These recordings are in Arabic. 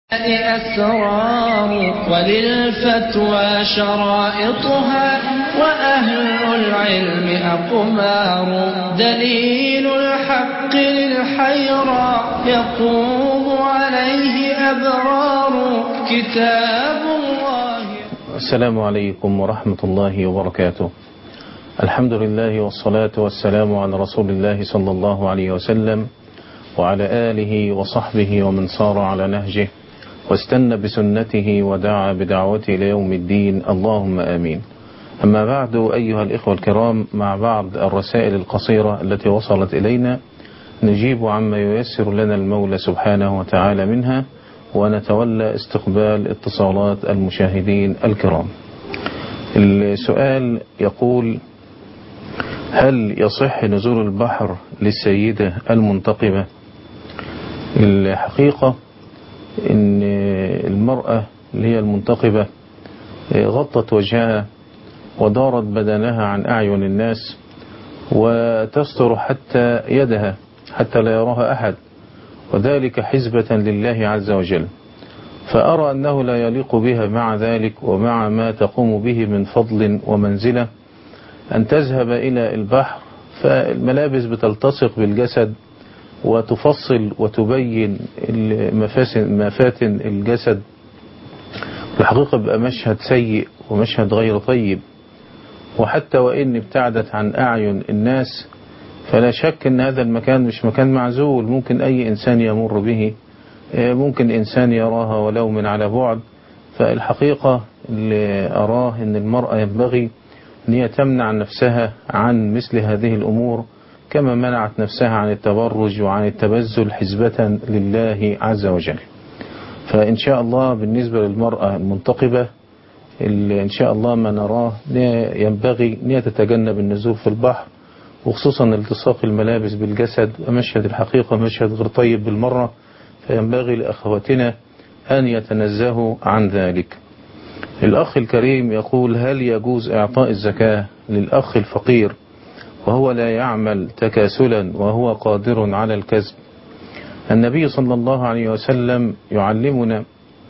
أسرار وللفتوى شرائطها وأهل العلم أقمار دليل الحق للحيرى يقوم عليه أبرار كتاب الله. السلام عليكم ورحمة الله وبركاته. الحمد لله والصلاة والسلام على رسول الله صلى الله عليه وسلم وعلى آله وصحبه ومن صار على نهجه واستنى بسنته ودعا بدعوته إلى يوم الدين، اللهم آمين. أما بعد، أيها الإخوة الكرام، مع بعض الرسائل القصيرة التي وصلت إلينا نجيب عما ييسر لنا المولى سبحانه وتعالى منها، ونتولى استقبال اتصالات المشاهدين الكرام. السؤال يقول: هل يصح نزول البحر للسيدة المنتقبة؟ الحقيقة إن المرأة اللي هي المنتقبة غطت وجهها ودارت بدنها عن أعين الناس وتستر حتى يدها حتى لا يراها أحد، وذلك حزبة لله عز وجل. فأرى أنه لا يليق بها مع ذلك ومع ما تقوم به من فضل ومنزلة أن تذهب إلى البحر، فالملابس بتلتصق بالجسد وتفصل وتبين مفاتن الجسد. الحقيقة بقى مشهد سيء ومشهد غير طيب، وحتى وإن ابتعدت عن أعين الناس فلا شك أن هذا المكان مش مكان معزول، ممكن أي إنسان يمر به، ممكن إنسان يراها ولو من على بعد. فالحقيقة اللي أراه أن المرأة ينبغي أن هي تمنع نفسها عن مثل هذه الأمور كما منعت نفسها عن التبرج وعن التبذل حزبة لله عز وجل. فإن شاء الله بالنسبة للمرأة المنتقبة إن شاء الله ما نراه ينبغي أن تتجنب النزول في البحر، وخصوصا التصاق الملابس بالجسد، ومشهد الحقيقة مشهد غير طيب بالمرة، فينبغي لأخواتنا أن يتنزهوا عن ذلك. الأخ الكريم يقول: هل يجوز إعطاء الزكاة للأخ الفقير وهو لا يعمل تكاسلا وهو قادر على الكسب؟ النبي صلى الله عليه وسلم يعلمنا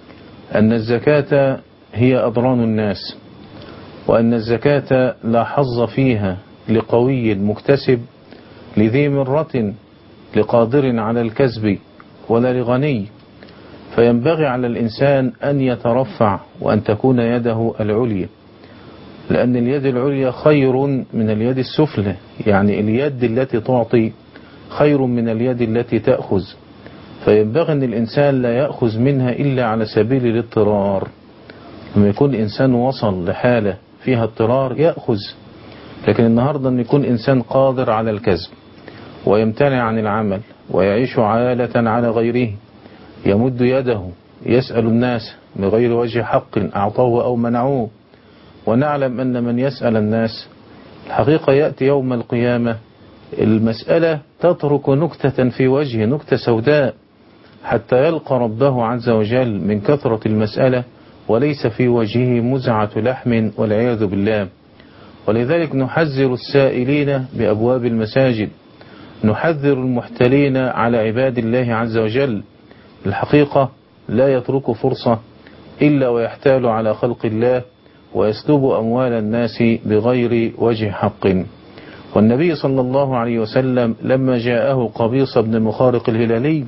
أن الزكاة هي أضران الناس، وأن الزكاة لا حظ فيها لقوي مكتسب لذي مرة لقادر على الكسب ولا لغني. فينبغي على الإنسان أن يترفع وأن تكون يده العليا، لأن اليد العليا خير من اليد السفلى، يعني اليد التي تعطي خير من اليد التي تأخذ. فينبغي أن الإنسان لا يأخذ منها إلا على سبيل الاضطرار. لما يكون إنسان وصل لحالة فيها اضطرار يأخذ، لكن النهاردة أن يكون إنسان قادر على الكسب ويمتنع عن العمل ويعيش عالة على غيره، يمد يده يسأل الناس بغير وجه حق أعطوه أو منعوه. ونعلم أن من يسأل الناس الحقيقة يأتي يوم القيامة المسألة تترك نكتة في وجهه، نكتة سوداء، حتى يلقى ربه عز وجل من كثرة المسألة وليس في وجهه مزعة لحم والعياذ بالله. ولذلك نحذر السائلين بأبواب المساجد، نحذر المحتلين على عباد الله عز وجل. الحقيقة لا يترك فرصة إلا ويحتال على خلق الله ويسلب أموال الناس بغير وجه حق. والنبي صلى الله عليه وسلم لما جاءه قبيصة بن المخارق الهلالي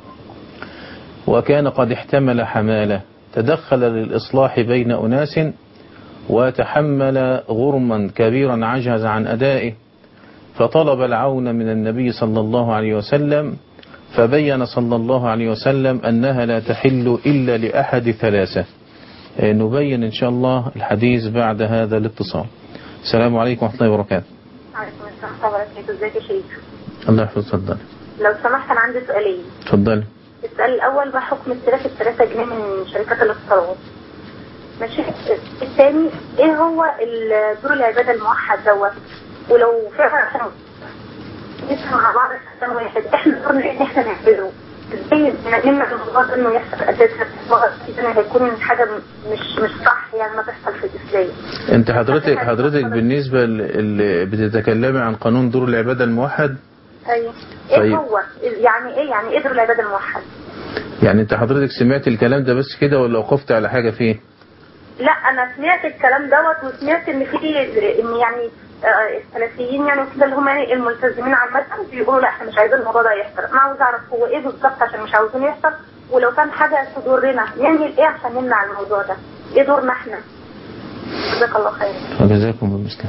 وكان قد احتمل حمالة، تدخل للإصلاح بين أناس وتحمل غرما كبيرا عجز عن أدائه، فطلب العون من النبي صلى الله عليه وسلم، فبين صلى الله عليه وسلم أنها لا تحل إلا لأحد ثلاثة. نبين إن شاء الله الحديث بعد هذا الاتصال. السلام عليكم ورحمة الله وبركاته. وعليكم السلام ورحمة الله وبركاته. ازيك يا شيخ؟ الله يحفظك. اتفضل. لو سمحت أنا عندي سؤالين. اتفضل. السؤال الأول: ما حكم استلافة 3 جنيه من شركات الاتصالات؟ ماشي. الثاني: ايه هو دور العبادة الموحد دوت؟ ولو فعلا نسمع مع بعض عشان واحد احنا دورنا ان احنا نعمله ازاي نمنع الموضوع انه يحصل اساسا؟ هيكون حاجة مش صح، يعني ما تحصل في الإسلام. انت حضرتك بالنسبة اللي بتتكلمي عن قانون دور العبادة الموحد؟ ايوه. ايه هو يعني ايه دور العبادة الموحد؟ يعني انت حضرتك سمعت الكلام ده بس كده ولا وقفت على حاجة فيه؟ لا انا سمعت الكلام دوت، وسمعت ان ان يعني السلفيين يعني كده اللي هم يعني الملتزمين عامه بيقولوا لا احنا مش عايزين الموضوع ده يحصل. انا عاوز اعرف هو ايه بالظبط عشان مش عاوزين يحصل، ولو كان حاجه تضرنا نعمل ايه عشان نمنع الموضوع ده؟ ايه دورنا احنا؟ جزاك الله خير. وجزاكم بالمثل.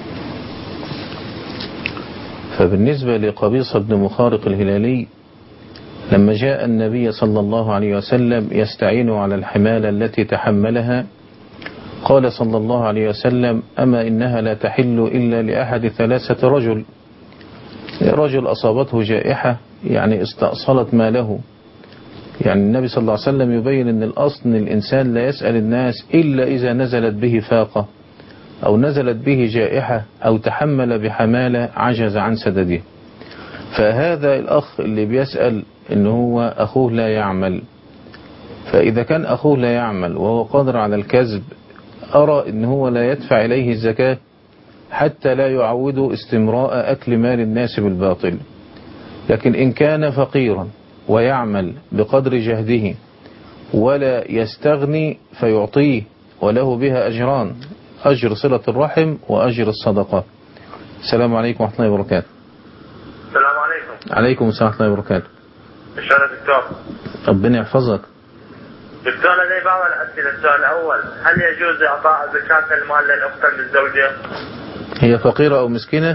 فبالنسبة لقبيصة بن مخارق الهلالي لما جاء النبي صلى الله عليه وسلم يستعين على الحمالة التي تحملها، قال صلى الله عليه وسلم: أما إنها لا تحل إلا لأحد 3 رجل. رجل أصابته جائحة يعني استأصلت ماله. يعني النبي صلى الله عليه وسلم يبين أن الأصل أن الإنسان لا يسأل الناس إلا إذا نزلت به فاقة أو نزلت به جائحة أو تحمل بحمالة عجز عن سدده. فهذا الأخ اللي بيسأل إن هو أخوه لا يعمل، فإذا كان أخوه لا يعمل وهو قادر على الكذب، أرى إن هو لا يدفع إليه الزكاة حتى لا يعود استمراء أكل مال الناس بالباطل. لكن إن كان فقيرا ويعمل بقدر جهده ولا يستغني فيعطيه، وله بها أجران: أجر صلة الرحم وأجر الصدقة. السلام عليكم ورحمة الله وبركاته. السلام عليكم. عليكم السلام ورحمة الله وبركاته. شلون دكتور؟ ربنا يحفظك. دكتور لدي بعض الأسئلة. السؤال الأول: هل يجوز إعطاء زكاة المال للأخت المتزوجة؟ هي فقيرة أو مسكينة؟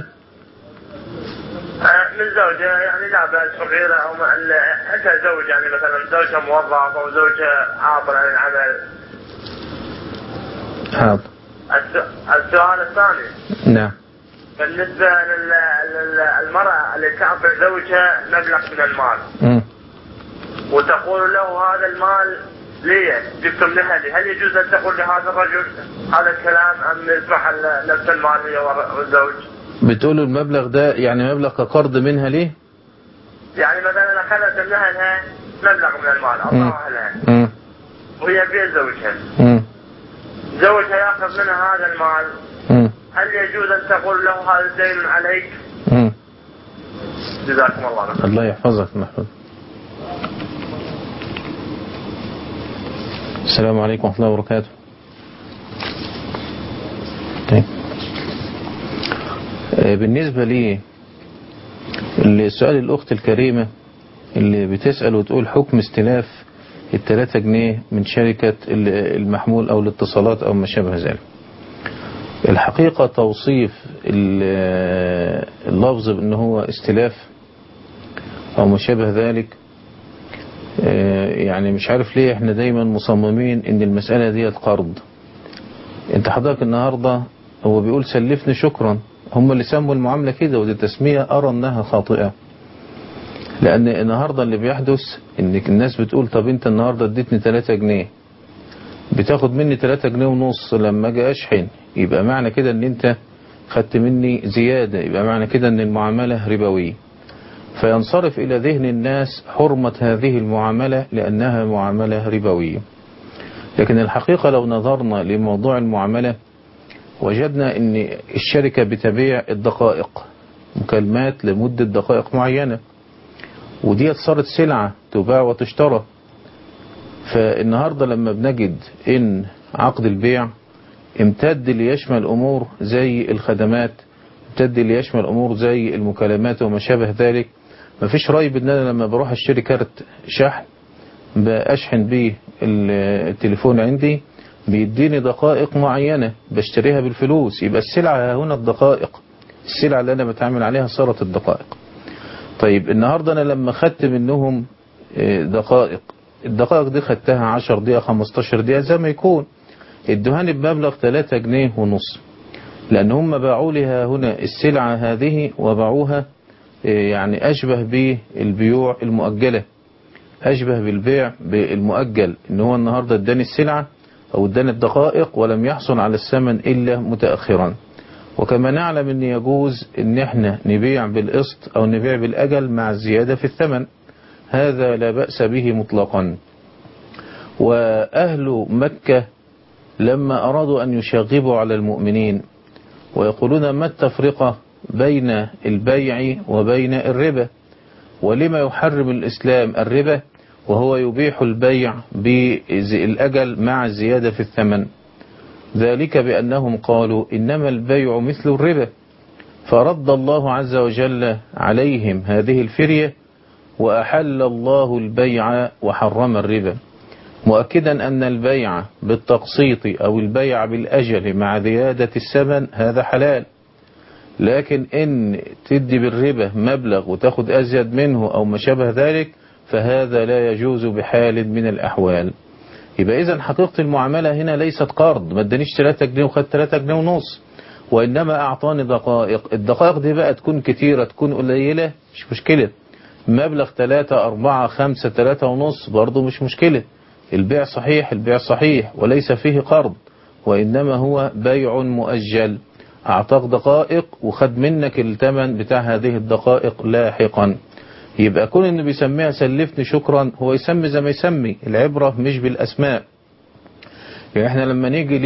من زوجة يعني لا بأس، فقيرة أو أنت زوج يعني مثلا زوجها موظف أو زوجها عاطل عن العمل. حاضر. السؤال الثاني: نعم. بالنسبة للمرأة اللي تعطي زوجها مبلغ من المال وتقول له هذا المال لي جبتم لأهلي، هل يجوز أن تقول لهذا الرجل هذا الكلام أم يسمح نفس المال هي والزوج؟ بتقول المبلغ ده يعني مبلغ كقرض منها ليه؟ يعني مثلا أخذت منها لها مبلغ من المال أعطاها لها وهي بيت زوجها، زوجها يأخذ منها هذا المال، هل يجوز أن تقول له هذا دين عليك؟ جزاكم الله خير. الله يحفظك محمود. السلام عليكم ورحمة الله وبركاته. طيب. بالنسبة لي السؤال الأخت الكريمة اللي بتسأل وتقول حكم استلاف 3 جنيه من شركة المحمول أو الاتصالات أو ما شابه ذلك. الحقيقة توصيف اللفظ بأنه هو استلاف أو ما شابه ذلك، يعني مش عارف ليه احنا دايما مصممين ان المسألة دي قرض. انت حضرتك النهاردة هو بيقول سلفني شكرا، هم اللي سموا المعاملة كده، ودي تسمية أرى أنها خاطئة. لأن النهاردة اللي بيحدث ان الناس بتقول طب انت النهاردة اديتني 3 جنيه بتاخد مني 3 جنيه ونص لما اجي اشحن، يبقى معنى كده ان انت خدت مني زيادة، يبقى معنى كده ان المعاملة ربوية. فينصرف إلى ذهن الناس حرمة هذه المعاملة لأنها معاملة ربوية. لكن الحقيقة لو نظرنا لموضوع المعاملة وجدنا أن الشركة بتبيع الدقائق، مكالمات لمدة دقائق معينة، ودي صارت سلعة تباع وتشترى. فالنهاردة لما بنجد أن عقد البيع امتد ليشمل أمور زي الخدمات، امتد ليشمل أمور زي المكالمات وما شابه ذلك، مفيش ريب ان انا لما بروح اشتري كارت شحن بأشحن بيه التليفون عندي بيديني دقائق معينة بشتريها بالفلوس، يبقى السلعة هنا الدقائق، السلعة اللي انا بتعامل عليها صارت الدقائق. طيب النهاردة انا لما خدت منهم دقائق، الدقائق دي خدتها 10 دقيقة 15 دقيقة زي ما يكون، ادوهاني بمبلغ 3 جنيه ونص، لان هم باعوا لها هنا السلعة هذه وباعوها يعني أشبه بالبيوع المؤجلة، أشبه بالبيع بالمؤجل، إن هو النهاردة اداني السلعة أو اداني الدقائق ولم يحصل على الثمن إلا متأخرا. وكما نعلم أن يجوز أن احنا نبيع بالقسط أو نبيع بالأجل مع الزيادة في الثمن، هذا لا بأس به مطلقا. وأهل مكة لما أرادوا أن يشغبوا على المؤمنين ويقولون ما التفرقة بين البيع وبين الربا، ولما يحرم الإسلام الربا وهو يبيح البيع بالأجل مع الزيادة في الثمن، ذلك بأنهم قالوا إنما البيع مثل الربا، فرد الله عز وجل عليهم هذه الفرية وأحل الله البيع وحرم الربا، مؤكدا أن البيع بالتقسيط أو البيع بالأجل مع زيادة الثمن هذا حلال، لكن إن تدي بالربا مبلغ وتاخد أزيد منه أو ما شابه ذلك فهذا لا يجوز بحال من الأحوال. يبقى إذن حقيقة المعاملة هنا ليست قرض، ما ادانيش 3 جنيه وخد 3 جنيه ونص، وإنما أعطاني دقائق. الدقائق دي بقى تكون كتيرة تكون قليلة مش مشكلة، مبلغ 3 4 5 3 ونص برضو مش مشكلة. البيع صحيح، البيع صحيح وليس فيه قرض، وإنما هو بيع مؤجل، أعطاك دقائق وخد منك الثمن بتاع هذه الدقائق لاحقا. يبقى كون إنه بيسميها سلفني شكرا، هو يسمي زي ما يسمي، العبرة مش بالأسماء. يعني احنا لما نيجي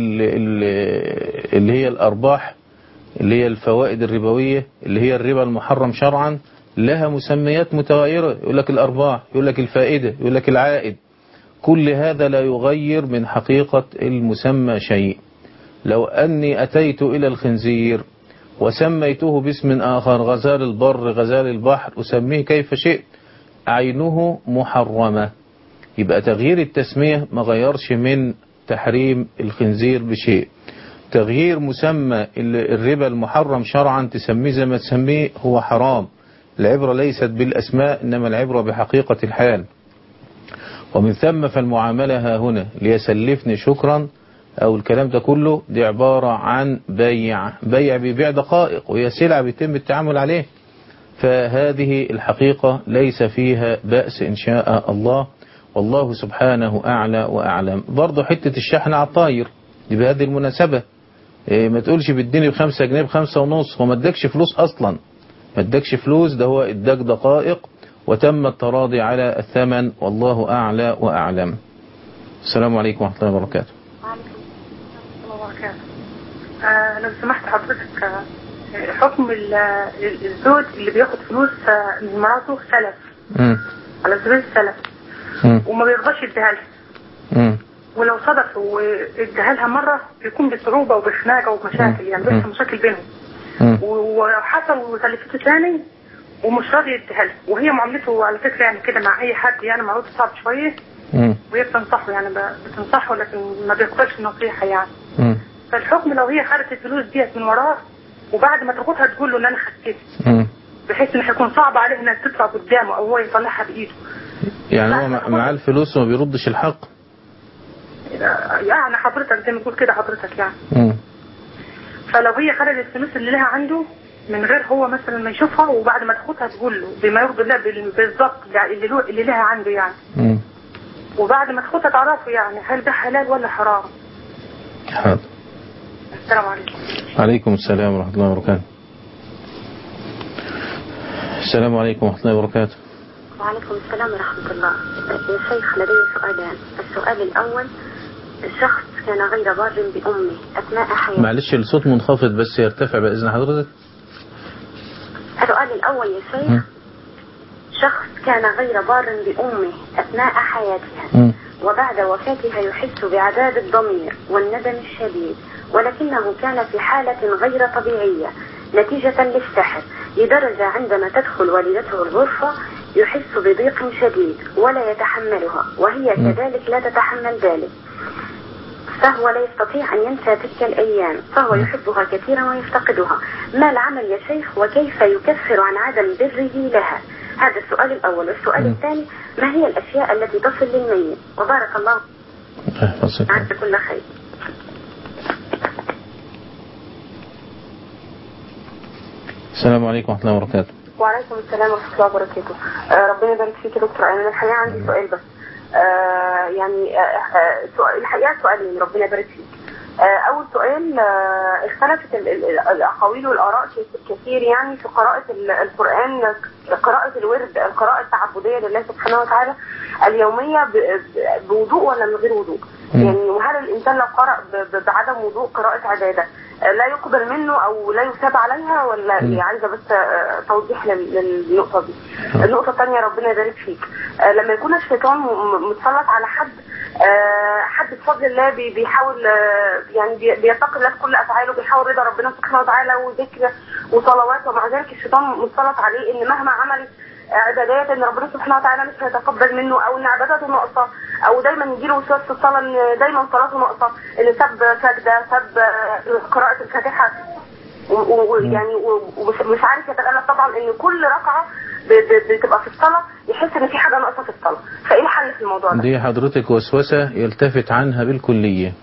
اللي هي الأرباح اللي هي الفوائد الربوية اللي هي الربا المحرم شرعا لها مسميات متغيرة، يقول لك الأرباح، يقول لك الفائدة، يقول لك العائد، كل هذا لا يغير من حقيقة المسمى شيء. لو أني أتيت إلى الخنزير وسميته باسم آخر، غزال البر، غزال البحر، أسميه كيف شئت، عينه محرمة، يبقى تغيير التسمية ما غيرش من تحريم الخنزير بشيء. تغيير مسمى الربا المحرم شرعا تسميه زي ما تسميه هو حرام. العبرة ليست بالأسماء إنما العبرة بحقيقة الحال. ومن ثم فالمعاملة ها هنا ليسلفني شكرا أو الكلام ده كله دي عبارة عن بيع بيبيع دقائق، وهي سلعة بيتم التعامل عليه، فهذه الحقيقة ليس فيها بأس إن شاء الله، والله سبحانه أعلى وأعلم. برضو حتة الشحن على الطاير دي بهذه المناسبة، ما تقولش بديني ب5 جنيه ب5 ونص، وما ادكش فلوس أصلا، ما ادكش فلوس، ده هو اداك دقائق وتم التراضي على الثمن، والله أعلى وأعلم. السلام عليكم ورحمة الله وبركاته. وعليكم السلام ورحمة الله وبركاته. لو سمحت حضرتك، حكم الزوج اللي بياخد فلوس من مراته سلف على سبيل السلف وما بيرضاش يديها لها، ولو صدق واديها لها مرة بيكون بصعوبة وبخناقة ومشاكل، يعني بيحصل مشاكل بينهم، وحصل وسلفته ثاني ومش راضي يديها لها، وهي معاملته على فكرة يعني كده مع أي حد يعني معروض صعب شوية، وهي بتنصحه يعني بتنصحه لكن ما بيقبلش النصيحة يعني. فالحكم لو هي خدت الفلوس ديت من وراه وبعد ما تاخدها تقول له ان انا خدتها، بحيث ان هيكون صعب عليه انها تطلع قدامه او هو يطلعها بايده. يعني هو معاه الفلوس وما بيردش الحق؟ يعني حضرتك زي ما تقول كده حضرتك يعني. فلو هي خدت الفلوس اللي لها عنده من غير هو مثلا ما يشوفها، وبعد ما تاخدها تقول له بما يرضي الله بالظبط اللي لها عنده يعني. وبعد ما تاخدها تعرفه يعني هل ده حلال ولا حرام. حاضر. السلام عليكم. عليكم السلام ورحمة الله وبركاته. السلام عليكم ورحمة الله وبركاته. وعليكم السلام ورحمة الله. يا شيخ لدي سؤالان. السؤال الأول، شخص كان غير بار بأمه أثناء حياته. معلش الصوت منخفض بس يرتفع بإذن حضرتك. السؤال الأول يا شيخ، شخص كان غير بار بأمه أثناء حياتها وبعد وفاتها يحس بعذاب الضمير والندم الشديد، ولكنه كان في حالة غير طبيعية نتيجة للسحر، لدرجة عندما تدخل والدته الغرفة يحس بضيق شديد ولا يتحملها، وهي كذلك لا تتحمل ذلك، فهو لا يستطيع أن ينسى تلك الأيام، فهو يحبها كثيرا ويفتقدها. ما العمل يا شيخ وكيف يكفر عن عدم بره لها؟ هذا السؤال الأول. والسؤال الثاني، ما هي الأشياء التي تصل للميت؟ وبارك الله عنك كل خير. السلام عليكم ورحمة الله وبركاته. وعليكم السلام ورحمة الله وبركاته. ربنا يبارك فيك يا دكتور. أنا الحقيقة عندي سؤال بس، يعني الحقيقة سؤالين ربنا يبارك فيك. أول سؤال، اختلفت الأقاويل والآراء كثير يعني في قراءة القرآن، قراءة الورد، القراءة التعبدية لله سبحانه وتعالى اليومية بوضوء ولا من غير وضوء؟ يعني وهل الإنسان لو قرأ بعدم وضوء قراءة عبادة لا يقبل منه او لا يثاب عليها ولا ايه؟ عايزه بس توضيح للنقطه دي. النقطه الثانيه ربنا يبارك فيك، لما يكون الشيطان متسلط على حد بفضل الله بيحاول يعني بيتقي الله في كل افعاله، بيحاول رضا ربنا سبحانه وتعالى وذكر وصلوات، ومع ذلك الشيطان متسلط عليه ان مهما عمل عبادات ان ربنا سبحانه وتعالى مش هيتقبل منه، او ان عباداته ناقصه، او دايما يجيله وسواس في الصلاه ان دايما صلاته ناقصه، ان سب سجده، سب قراءه الفاتحه، ويعني ومش عارف يتألف طبعا ان كل ركعه بتبقى في الصلاه يحس ان في حاجه ناقصه في الصلاه. فايه الحل في الموضوع ده؟ دي حضرتك وسوسه يلتفت عنها بالكليه،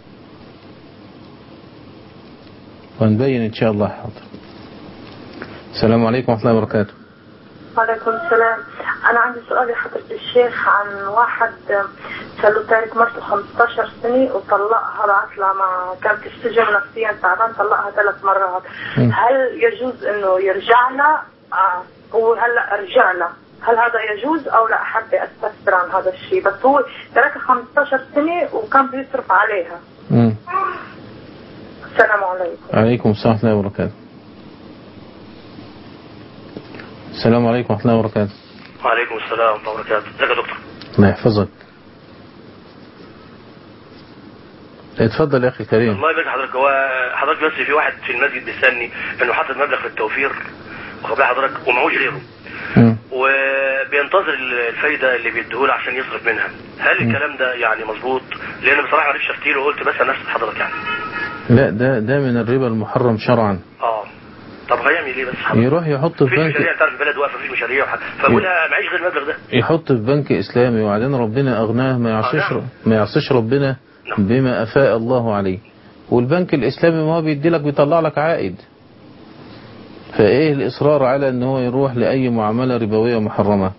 ونبين ان شاء الله. حاضر. السلام عليكم ورحمه الله وبركاته. وعليكم السلام. أنا عندي سؤال لحضرة الشيخ عن واحد كان له تارك مرته 15 سنة وطلقها، بعت لها مع كانت تشتجر نفسيا تعبان، طلقها 3 مرات. هل يجوز إنه يرجع لها؟ وهلا رجع لها، هل هذا يجوز أو لا؟ حابة أستفسر عن هذا الشيء، بس هو تركها 15 سنة وكان بيصرف عليها. السلام عليكم. عليكم السلام ورحمة الله وبركاته. السلام عليكم ورحمة الله وبركاته. وعليكم السلام ورحمة الله وبركاته. ازيك يا دكتور؟ الله يحفظك. اتفضل يا أخي الكريم. الله يبارك حضرتك. هو حضرتك بس في واحد في المسجد بيستني إنه حاطط مبلغ في التوفير وخبيه حضرتك ومعهوش غيره، وبينتظر الفايدة اللي بيديهوله عشان يصرف منها. هل الكلام ده يعني مظبوط؟ لأن بصراحة ما عرفتش أفتيله وقلت بس أنا أسأل حضرتك يعني. لا، ده من الربا المحرم شرعا. طب هيعمل ايه بس حضرتك؟ يروح يحط في بنك، مشاريع تعرف البلد واقفه مفيش مشاريع فبقول معيش غير المبلغ ده، يحط في بنك اسلامي، وبعدين ربنا اغناه، ما يعصيش ربنا بما افاء الله عليه. والبنك الاسلامي ما هو بيدي لك بيطلع لك عائد، فايه الاصرار على ان هو يروح لاي معامله ربويه محرمه؟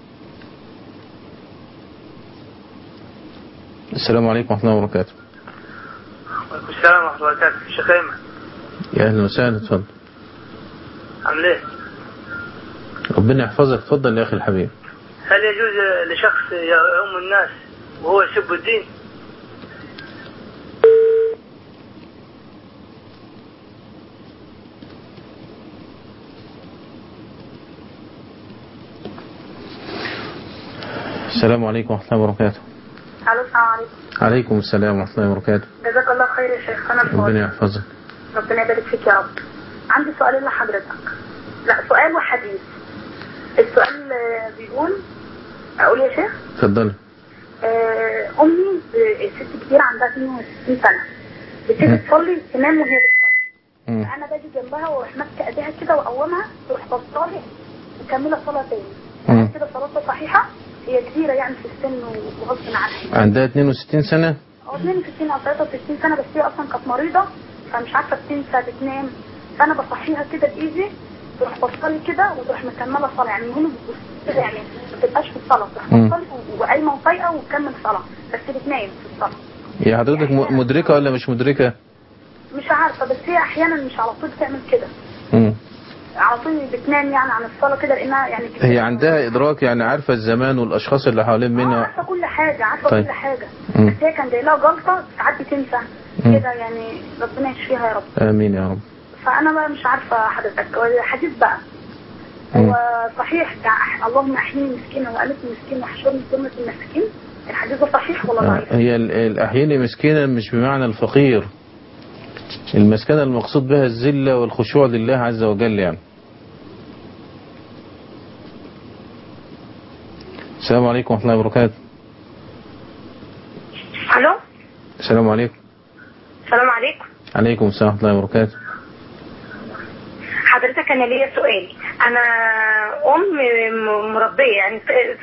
السلام عليكم ورحمه الله وبركاته. وعليكم السلام ورحمه الله وبركاته. شيخ ايمن. يا اهلا وسهلا. اتفضل. عامل ايه؟ ربنا يحفظك. اتفضل يا اخي الحبيب. هل يجوز لشخص يؤم الناس وهو يسب الدين؟ السلام عليكم ورحمة الله وبركاته. السلام عليكم. عليكم السلام ورحمة الله وبركاته. جزاك الله خير يا شيخ. ربنا يحفظك. ربنا يبارك فيك يا رب. عندي سؤالين لحضرتك، لا سؤال وحديث. السؤال بيقول، اقول يا شيخ؟ اتفضل. امي ست كبيره عندها 62 سنه، بتيجي تصلي تنام وهي بتصلي، فانا باجي جنبها واروح ماسكه ايديها كده واقومها تروح بصالي وكملها صلاه تاني. كده صلاتها صحيحه؟ هي كبيره يعني في السن وغصب عنها. عندها 62 سنه؟ 62 او 63 سنه، بس هي اصلا كانت مريضه فمش عارفه بتنسى بتنام، فانا بصحيها كده بايدي تروح بصلي كده وتروح مكمله صلاه. يعني المهم كده يعني ما تبقاش في الصلاه، تروح بصلي وقايمه وفايقه وتكمل صلاه، بس بتنام في الصلاه. يا حضرتك يعني مدركه ولا مش مدركه؟ مش عارفه، بس هي احيانا مش على طول بتعمل كده. على طول بتنام يعني عن الصلاه كده، لانها يعني كده. هي عندها ادراك، يعني عارفه الزمان والاشخاص اللي حوالين منها. عارفه كل حاجه، عارفه طيب. كل حاجه. بس هي كان جاي لها جلطه ساعات بتنسى كده، يعني ربنا يشفيها يا رب. امين يا رب. فانا بقى مش عارفه حضرتك الحديث بقى هو صحيح بتاع اللهم احييني مسكينه والفني مسكين واحشرني في ذمه المسكين، الحديث ده صحيح ولا ضعيف؟ هي الاحييني مسكينا مش بمعنى الفقير، المسكنه المقصود بها الذله والخشوع لله عز وجل يعني. السلام عليكم ورحمه الله وبركاته. الو. السلام عليكم. السلام عليكم. عليكم السلام ورحمه الله وبركاته. حضرتك انا ليا سؤال، انا مربيه يعني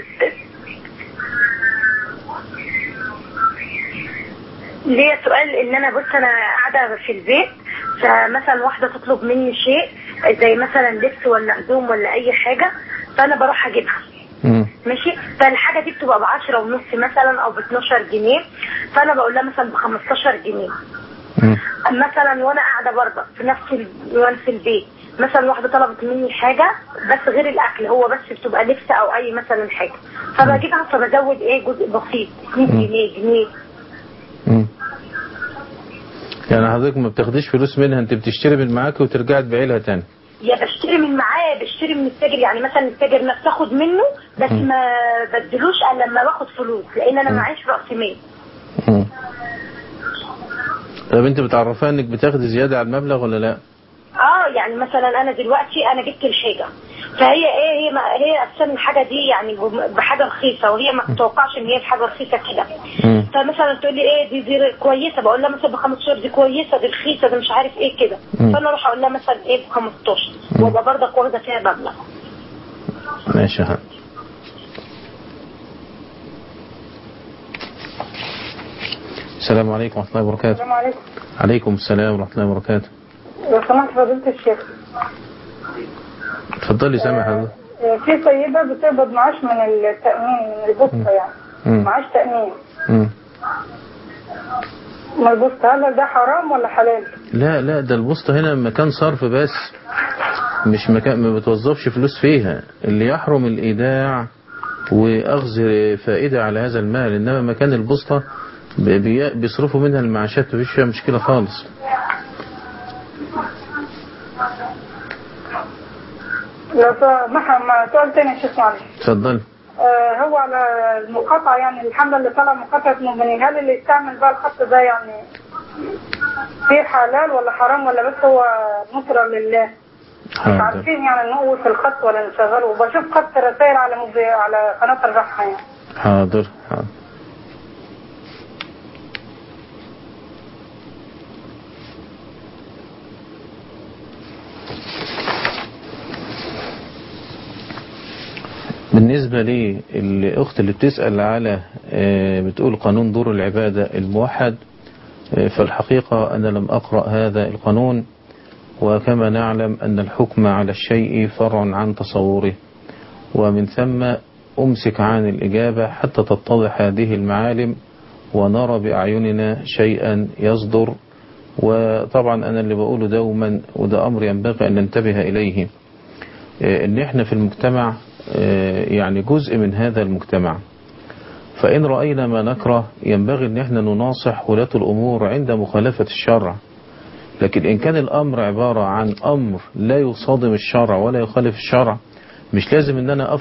ليا سؤال ان انا بص انا قاعده في البيت، فمثلا واحده تطلب مني شيء زي مثلا لبس ولا هدوم ولا اي حاجه، فانا بروح اجيبها ماشي، فالحاجه دي بتبقى ب10.5 مثلا او ب12 جنيه، فانا بقول لها مثلا ب15 جنيه مثلا، وانا قاعده برضه في نفس البيت مثلا واحده طلبت مني حاجه بس غير الاكل، هو بس بتبقى لبس او اي مثلا حاجه، فبجيبها فبزود جزء بسيط 2 جنيه. يعني حضرتك ما بتاخديش فلوس منها، انت بتشتري من معاك وترجع تبيعي لها تاني؟ يا بشتري من معاه، بشتري من التاجر، يعني مثلا التاجر نفسه اخد منه بس ما بدلوش الا لما باخد فلوس، لان انا معيش راس مال. طب انت بتعرفها انك بتاخدي زياده على المبلغ ولا لا؟ يعني مثلا انا دلوقتي انا جبت الحاجه، فهي هي اساسا الحاجه دي يعني بحاجه رخيصه، وهي ما تتوقعش ان هي بحاجه رخيصه كده. فمثلا تقول لي دي كويسه، بقول لها مثلا ب 15، دي كويسه، دي رخيصه، دي مش عارف كده. فانا اروح اقول لها مثلا ب 15، وابقى برضك واخده فيها مبلغ. ماشي. السلام عليكم ورحمه الله وبركاته. السلام عليكم. عليكم السلام ورحمه الله وبركاته. لو سمحت فضيلة الشيخ. اتفضلي سامع حضرتك. في سيدة بتقبض معاش من التأمين، من البوسطة يعني. معاش تأمين. من البوسطة، هل ده حرام ولا حلال؟ لا ده البوسطة هنا مكان صرف بس، مش مكان ما بتوظفش فلوس فيها. اللي يحرم الإيداع وأخذ فائدة على هذا المال، إنما مكان البوسطة بيصرفوا منها المعاشات، مفيش فيها مشكلة خالص. لو سؤال تاني يا شيخ معلش. اتفضل. هو على المقاطعة، يعني الحملة اللي طلع مقاطعة مؤمنين، هل اللي يستعمل بقى الخط ده يعني فيه حلال ولا حرام، ولا بس هو نصرة لله؟ مش عارفين يعني نقول في الخط ولا نشغله، وبشوف خط رسائل على قناة الرحمة يعني. حاضر. بالنسبة لي الأخت اللي بتسأل على بتقول قانون دور العبادة الموحد، فالحقيقة أنا لم أقرأ هذا القانون، وكما نعلم أن الحكم على الشيء فرع عن تصوره، ومن ثم أمسك عن الإجابة حتى تتضح هذه المعالم ونرى بأعيننا شيئا يصدر. وطبعا أنا اللي بقوله دوما، وده أمر ينبغي أن ننتبه إليه، إن إحنا في المجتمع يعني جزء من هذا المجتمع، فإن رأينا ما نكره ينبغي أن احنا نناصح ولاة الأمور عند مخالفة الشرع. لكن إن كان الأمر عبارة عن أمر لا يصادم الشرع ولا يخالف الشرع، مش لازم أن أنا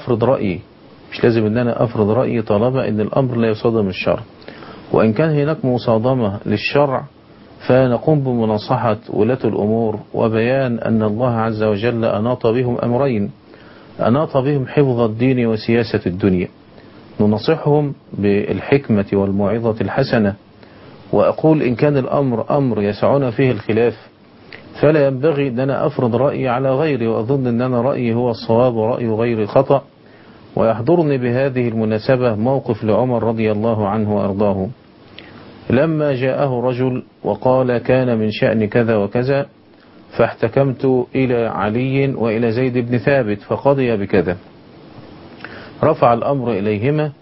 أفرض رأيي طالما أن الأمر لا يصادم الشرع. وإن كان هناك مصادمة للشرع فنقوم بمناصحة ولاة الأمور وبيان أن الله عز وجل أناط بهم أمرين: أناط بهم حفظ الدين وسياسة الدنيا، ننصحهم بالحكمة والموعظة الحسنة. وأقول إن كان الأمر أمر يسعنا فيه الخلاف فلا ينبغي أن أنا أفرض رأيي على غيري، وأظن أن أنا رأيي هو الصواب ورأي غيري خطأ. ويحضرني بهذه المناسبة موقف لعمر رضي الله عنه وأرضاه، لما جاءه رجل وقال كان من شأن كذا وكذا، فاحتكمت إلى علي وإلى زيد بن ثابت فقضي بكذا. رفع الأمر إليهما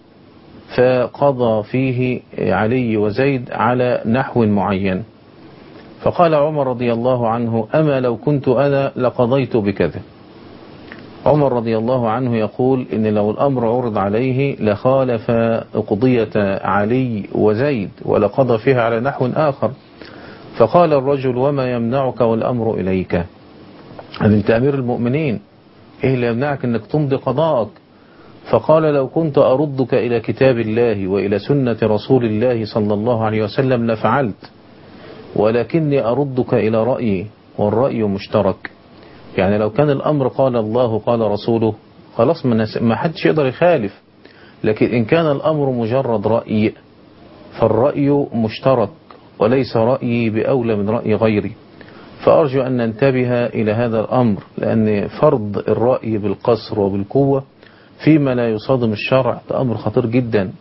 فقضى فيه علي وزيد على نحو معين، فقال عمر رضي الله عنه أما لو كنت أنا لقضيت بكذا. عمر رضي الله عنه يقول إن لو الأمر عرض عليه لخالف قضية علي وزيد ولقضى فيها على نحو آخر. فقال الرجل وما يمنعك والأمر إليك؟ أنت أمير المؤمنين، إيه اللي يمنعك أنك تمضي قضاءك؟ فقال لو كنت أردك إلى كتاب الله وإلى سنة رسول الله صلى الله عليه وسلم لفعلت، ولكني أردك إلى رأيي، والرأي مشترك. يعني لو كان الأمر قال الله قال رسوله خلاص ما حدش يقدر يخالف، لكن إن كان الأمر مجرد رأي فالرأي مشترك وليس رأيي بأولى من رأي غيري. فأرجو أن ننتبه إلى هذا الأمر، لأن فرض الرأي بالقصر وبالقوة فيما لا يصادم الشرع ده أمر خطير جدا،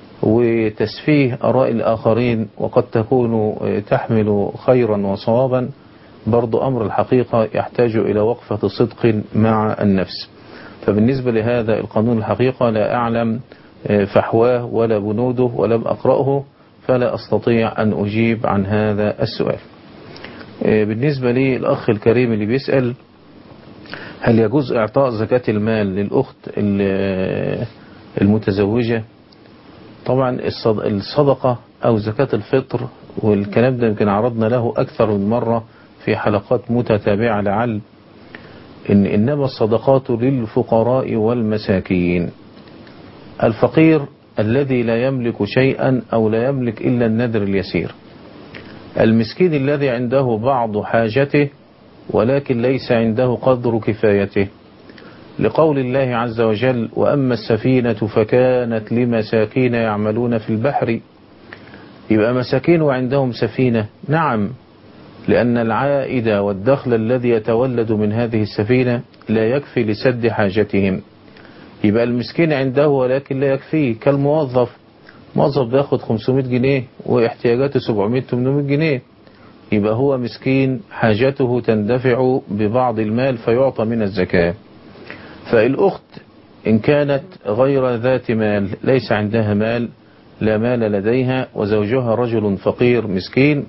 وتسفيه آراء الآخرين وقد تكون تحمل خيرا وصوابا برضو أمر الحقيقة يحتاج إلى وقفة صدق مع النفس. فبالنسبة لهذا القانون الحقيقة لا أعلم فحواه ولا بنوده ولم أقرأه، فلا أستطيع أن أجيب عن هذا السؤال. بالنسبة لي الأخ الكريم اللي بيسأل هل يجوز إعطاء زكاة المال للأخت المتزوجة؟ طبعا الصدقة أو زكاة الفطر، والكلام ده يمكن عرضنا له أكثر من مرة في حلقات متتابعة لعل، إنما الصدقات للفقراء والمساكين. الفقير الذي لا يملك شيئا أو لا يملك إلا النذر اليسير، المسكين الذي عنده بعض حاجته ولكن ليس عنده قدر كفايته، لقول الله عز وجل: وأما السفينة فكانت لمساكين يعملون في البحر. يبقى مساكين وعندهم سفينة، نعم، لأن العائد والدخل الذي يتولد من هذه السفينة لا يكفي لسد حاجتهم. يبقى المسكين عنده ولكن لا يكفيه، كالموظف، موظف بياخد 500 جنيه واحتياجاته 700-800 جنيه، يبقى هو مسكين حاجته تندفع ببعض المال فيعطى من الزكاة. فالأخت إن كانت غير ذات مال، ليس عندها مال، لا مال لديها، وزوجها رجل فقير مسكين،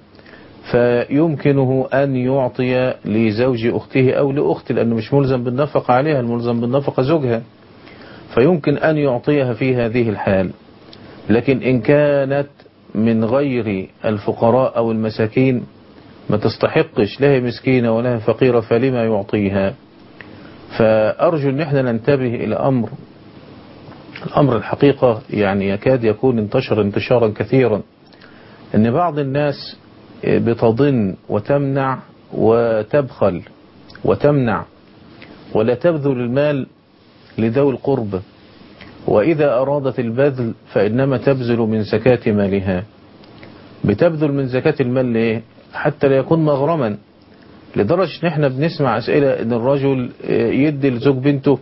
فيمكنه أن يعطي لزوج أخته أو لأخت، لأنه مش ملزم بالنفقة عليها، الملزم بالنفقة زوجها، فيمكن أن يعطيها في هذه الحال. لكن إن كانت من غير الفقراء أو المساكين ما تستحقش، لا مسكينة ولا فقيرة، فلما يعطيها؟ فأرجو أن احنا ننتبه إلى الأمر الحقيقة يعني يكاد يكون انتشر انتشارا كثيرا، أن بعض الناس بتضن وتمنع وتبخل وتمنع ولا تبذل المال لذوي القرب، وإذا أرادت البذل فإنما تبذل من زكاة مالها. بتبذل من زكاة المال ليه؟ حتى لا يكون مغرما، لدرجة ان احنا بنسمع اسئلة ان الرجل يدي لزوج بنته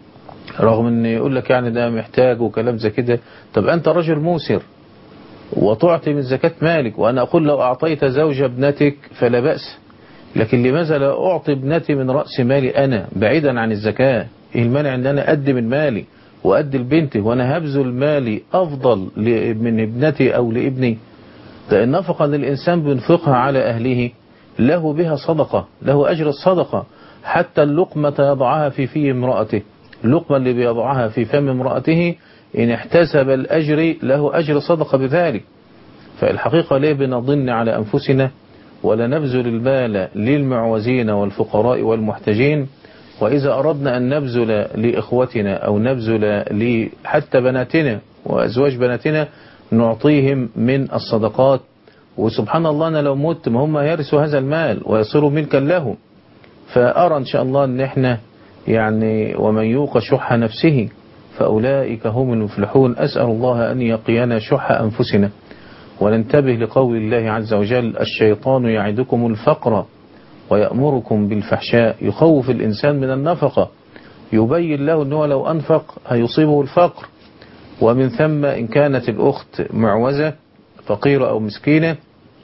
رغم ان يقول لك يعني ده محتاج وكلام زي كده. طب انت رجل موسر وتعطي من زكاة مالك، وانا اقول لو اعطيت زوج ابنتك فلا بأس، لكن لماذا لا اعطي ابنتي من رأس مالي انا بعيدا عن الزكاة؟ ايه المانع ان انا ادي من مالي وادي لبنتي، وانا هبذل مالي افضل من ابنتي او لابني؟ ده النفقة ان الانسان بينفقها على اهله له بها صدقة، له أجر الصدقة. حتى اللقمة يضعها في امرأته، اللقمة اللي بيضعها في فم امرأته إن احتسب الأجر له أجر صدقة بذلك. فالحقيقة ليه بنضن على أنفسنا ولا نبذل المال للمعوزين والفقراء والمحتاجين؟ وإذا أردنا أن نبذل لإخوتنا أو نبذل حتى بناتنا وأزواج بناتنا نعطيهم من الصدقات، وسبحان الله أنا لو مت ما هم يرثوا هذا المال ويصيروا ملكا لهم. فأرى إن شاء الله أن احنا يعني ومن يوق شح نفسه فأولئك هم المفلحون. أسأل الله أن يقينا شح أنفسنا وننتبه لقول الله عز وجل: الشيطان يعدكم الفقر ويأمركم بالفحشاء. يخوف الإنسان من النفقة، يبين له أنه لو أنفق هيصيبه الفقر. ومن ثم إن كانت الأخت معوزة فقيرة أو مسكينة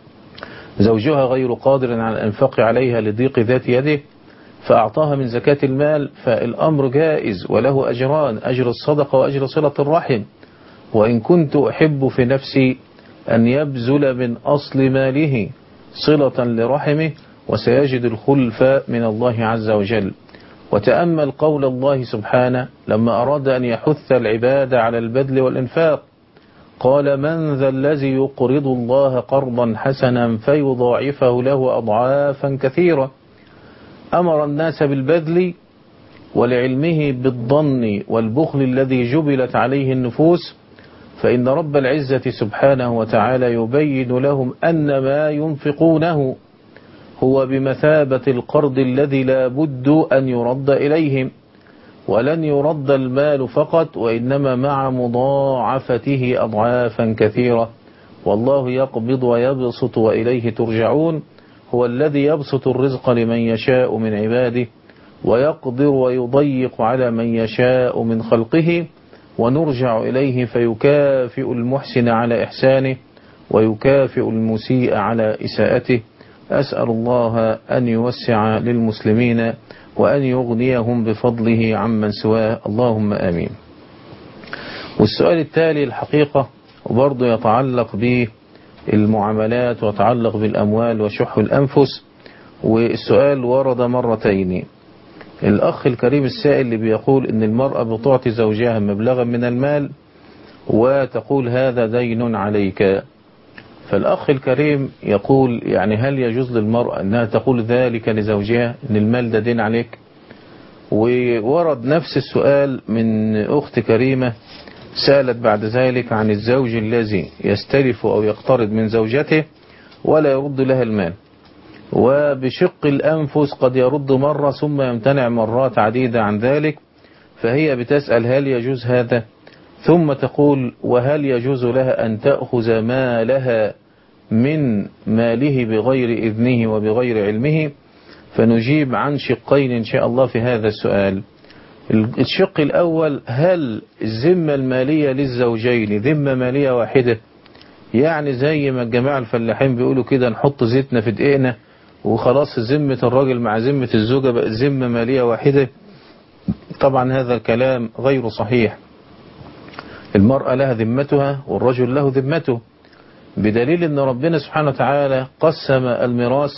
زوجها غير قادر على الإنفاق عليها لضيق ذات يده فأعطاها من زكاة المال، فالأمر جائز وله أجران: أجر الصدقة وأجر صلة الرحم. وإن كنت أحب في نفسي أن يبذل من أصل ماله صلة لرحمه وسيجد الخلف من الله عز وجل. وتأمل قول الله سبحانه لما أراد أن يحث العباد على البذل والإنفاق، قال: من ذا الذي يقرض الله قرضا حسنا فيضاعفه له أضعافا كثيرة. أمر الناس بالبذل ولعلمه بالظن والبخل الذي جبلت عليه النفوس، فإن رب العزة سبحانه وتعالى يبين لهم أن ما ينفقونه هو بمثابة القرض الذي لا بد أن يرد إليهم، ولن يرد المال فقط وإنما مع مضاعفته أضعافا كثيرة. والله يقبض ويبسط وإليه ترجعون. هو الذي يبسط الرزق لمن يشاء من عباده ويقدر ويضيق على من يشاء من خلقه، ونرجع إليه فيكافئ المحسن على إحسانه ويكافئ المسيء على إساءته. أسأل الله أن يوسع للمسلمين وأن يغنيهم بفضله عمن سواه، اللهم آمين. والسؤال التالي الحقيقة وبرضه يتعلق بالمعاملات ويتعلق بالأموال وشح الأنفس، والسؤال ورد مرتين. الأخ الكريم السائل اللي بيقول إن المرأة بتعطي زوجها مبلغا من المال وتقول: هذا دين عليك، فالأخ الكريم يقول يعني هل يجوز للمرأة أنها تقول ذلك لزوجها أن المال ده دين عليك؟ وورد نفس السؤال من أخت كريمة سألت بعد ذلك عن الزوج الذي يستلف أو يقترض من زوجته ولا يرد لها المال، وبشق الأنفس قد يرد مرة ثم يمتنع مرات عديدة عن ذلك، فهي بتسأل هل يجوز هذا؟ ثم تقول وهل يجوز لها أن تأخذ مالها من ماله بغير إذنه وبغير علمه؟ فنجيب عن شقين إن شاء الله في هذا السؤال. الشق الأول، هل الذمة المالية للزوجين ذمة مالية واحدة؟ يعني زي ما الجماعة الفلاحين بيقولوا كده نحط زيتنا في دقيقنا وخلاص ذمة الراجل مع ذمة الزوجة بقت ذمة مالية واحدة؟ طبعا هذا الكلام غير صحيح. المرأة لها ذمتها والرجل له ذمته، بدليل أن ربنا سبحانه وتعالى قسم الميراث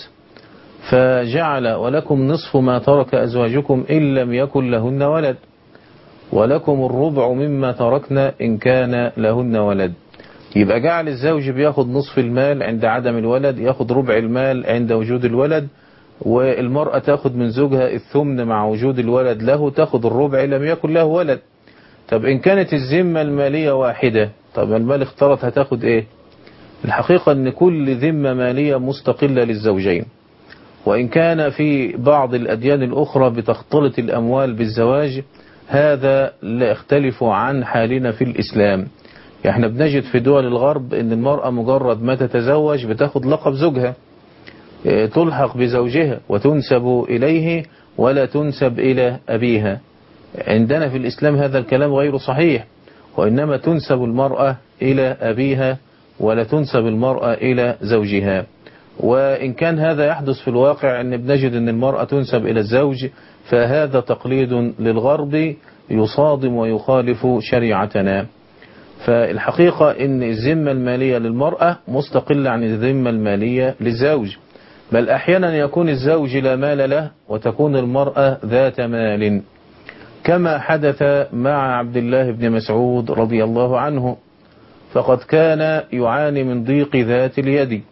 فجعل ولكم نصف ما ترك أزواجكم إن لم يكن لهن ولد ولكم الربع مما تركنا إن كان لهن ولد. يبقى جعل الزوج بياخد نصف المال عند عدم الولد، ياخد ربع المال عند وجود الولد، والمرأة تاخد من زوجها الثمن مع وجود الولد له، تاخد الربع لم يكن له ولد. طب إن كانت الذمة المالية واحدة، طب المال اختلط هتاخد إيه؟ الحقيقة أن كل ذمة مالية مستقلة للزوجين، وإن كان في بعض الأديان الأخرى بتختلط الأموال بالزواج، هذا لا يختلف عن حالنا في الإسلام. احنا بنجد في دول الغرب أن المرأة مجرد ما تتزوج بتاخد لقب زوجها، تلحق بزوجها وتنسب إليه ولا تنسب إلى أبيها. عندنا في الإسلام هذا الكلام غير صحيح، وإنما تنسب المرأة إلى أبيها ولا تنسب المرأة إلى زوجها. وإن كان هذا يحدث في الواقع أن بنجد أن المرأة تنسب إلى الزوج، فهذا تقليد للغرب يصادم ويخالف شريعتنا. فالحقيقة أن الذمة المالية للمرأة مستقلة عن الذمة المالية للزوج، بل أحيانا يكون الزوج لا مال له وتكون المرأة ذات مال، كما حدث مع عبد الله بن مسعود رضي الله عنه، فقد كان يعاني من ضيق ذات اليد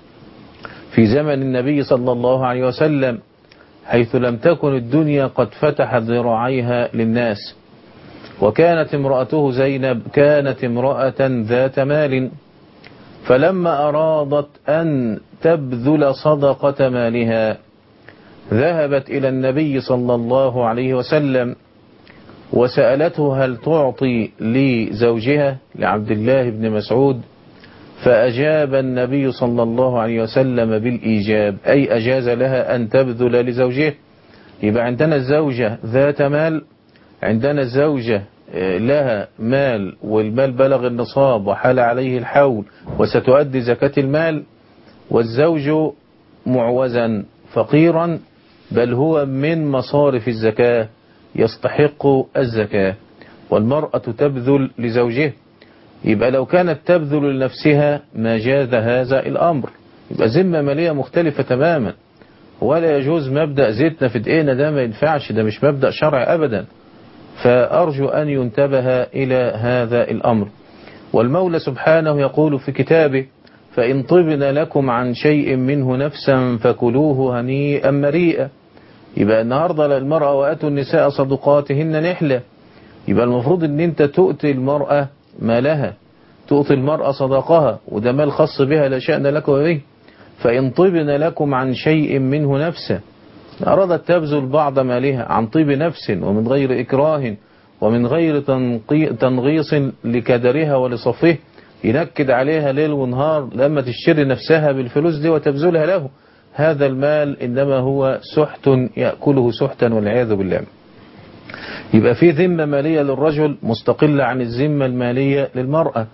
في زمن النبي صلى الله عليه وسلم، حيث لم تكن الدنيا قد فتحت ذراعيها للناس، وكانت امرأته زينب كانت امرأة ذات مال، فلما أرادت أن تبذل صدقة مالها ذهبت إلى النبي صلى الله عليه وسلم وسألته هل تعطي لزوجها لعبد الله بن مسعود؟ فأجاب النبي صلى الله عليه وسلم بالإيجاب، أي أجاز لها أن تبذل لزوجها. يبقى عندنا الزوجة ذات مال، عندنا الزوجة لها مال والمال بلغ النصاب وحال عليه الحول وستؤدي زكاة المال، والزوج معوزا فقيرا بل هو من مصارف الزكاة يستحق الزكاة، والمرأة تبذل لزوجها. يبقى لو كانت تبذل لنفسها ما جاز هذا الأمر، يبقى ذمة مالية مختلفة تماما، ولا يجوز مبدأ زيتنا في دقيقنا، ده ما ينفعش، ده مش مبدأ شرعي أبدا. فأرجو أن ينتبه إلى هذا الأمر. والمولى سبحانه يقول في كتابه فإن طبن لكم عن شيء منه نفسا فكلوه هنيئا مريئا. يبقى النهاردة المرأة وآتوا النساء صدقاتهن نحلة، يبقى المفروض ان انت تؤتي المرأة مالها، تؤتي المرأة صدقها، وده مال خاص بها لا شأن لك به. فإن طبن لكم عن شيء منه نفسا، أرادت تبذل بعض مالها عن طيب نفس ومن غير إكراه ومن غير تنغيص لكدرها ولصفه، ينكد عليها ليل ونهار لما تشتري نفسها بالفلوس دي وتبذلها له، هذا المال إنما هو سحت يأكله سحتا والعياذ بالله. يبقى في ذمة مالية للرجل مستقلة عن الذمة المالية للمرأة،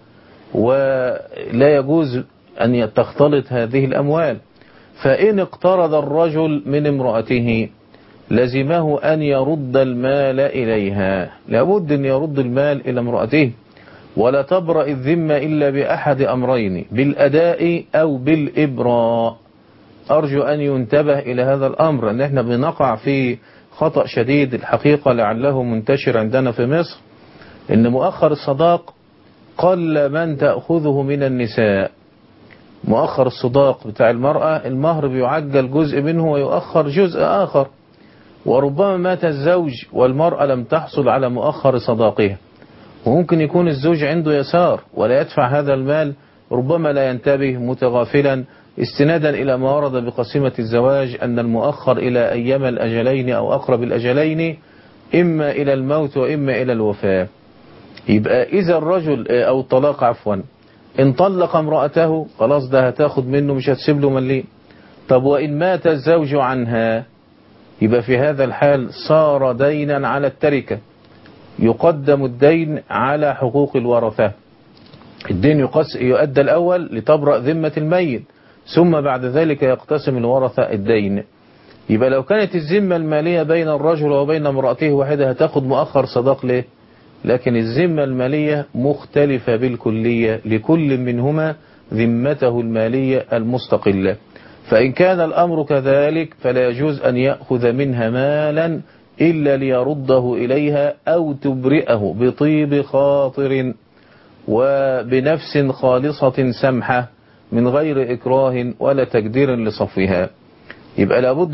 ولا يجوز أن تختلط هذه الأموال. فإن اقترض الرجل من امرأته لزمه أن يرد المال إليها، لابد أن يرد المال إلى امرأته، ولا تبرأ الذمة إلا بأحد أمرين، بالأداء أو بالإبراء. أرجو أن ينتبه إلى هذا الأمر، أن احنا بنقع في خطأ شديد الحقيقة لعله منتشر عندنا في مصر، أن مؤخر الصداق قل من تأخذه من النساء، مؤخر الصداق بتاع المرأة المهر بيعجل جزء منه ويؤخر جزء آخر. وربما مات الزوج والمرأة لم تحصل على مؤخر صداقها، وممكن يكون الزوج عنده يسار ولا يدفع هذا المال، ربما لا ينتبه متغافلا استنادا إلى ما ورد بقسيمة الزواج أن المؤخر إلى أيام الأجلين أو أقرب الأجلين إما إلى الموت وإما إلى الوفاة. يبقى إذا الرجل أو الطلاق عفوا إن طلق امرأته خلاص ده هتاخد منه مش هتسيب له مليم. طب وإن مات الزوج عنها يبقى في هذا الحال صار دينا على التركة، يقدم الدين على حقوق الورثة. الدين يؤدى الأول لتبرأ ذمة الميت، ثم بعد ذلك يقتسم الورثة الدين. يبقى لو كانت الذمة المالية بين الرجل وبين امرأته واحدة هتاخد مؤخر صداق ليه؟ لكن الذمة المالية مختلفة بالكلية، لكل منهما ذمته المالية المستقلة. فإن كان الأمر كذلك فلا يجوز أن يأخذ منها مالا إلا ليرده إليها أو تبرئه بطيب خاطر وبنفس خالصة سمحة من غير إكراه ولا تقدير لصفها. يبقى لابد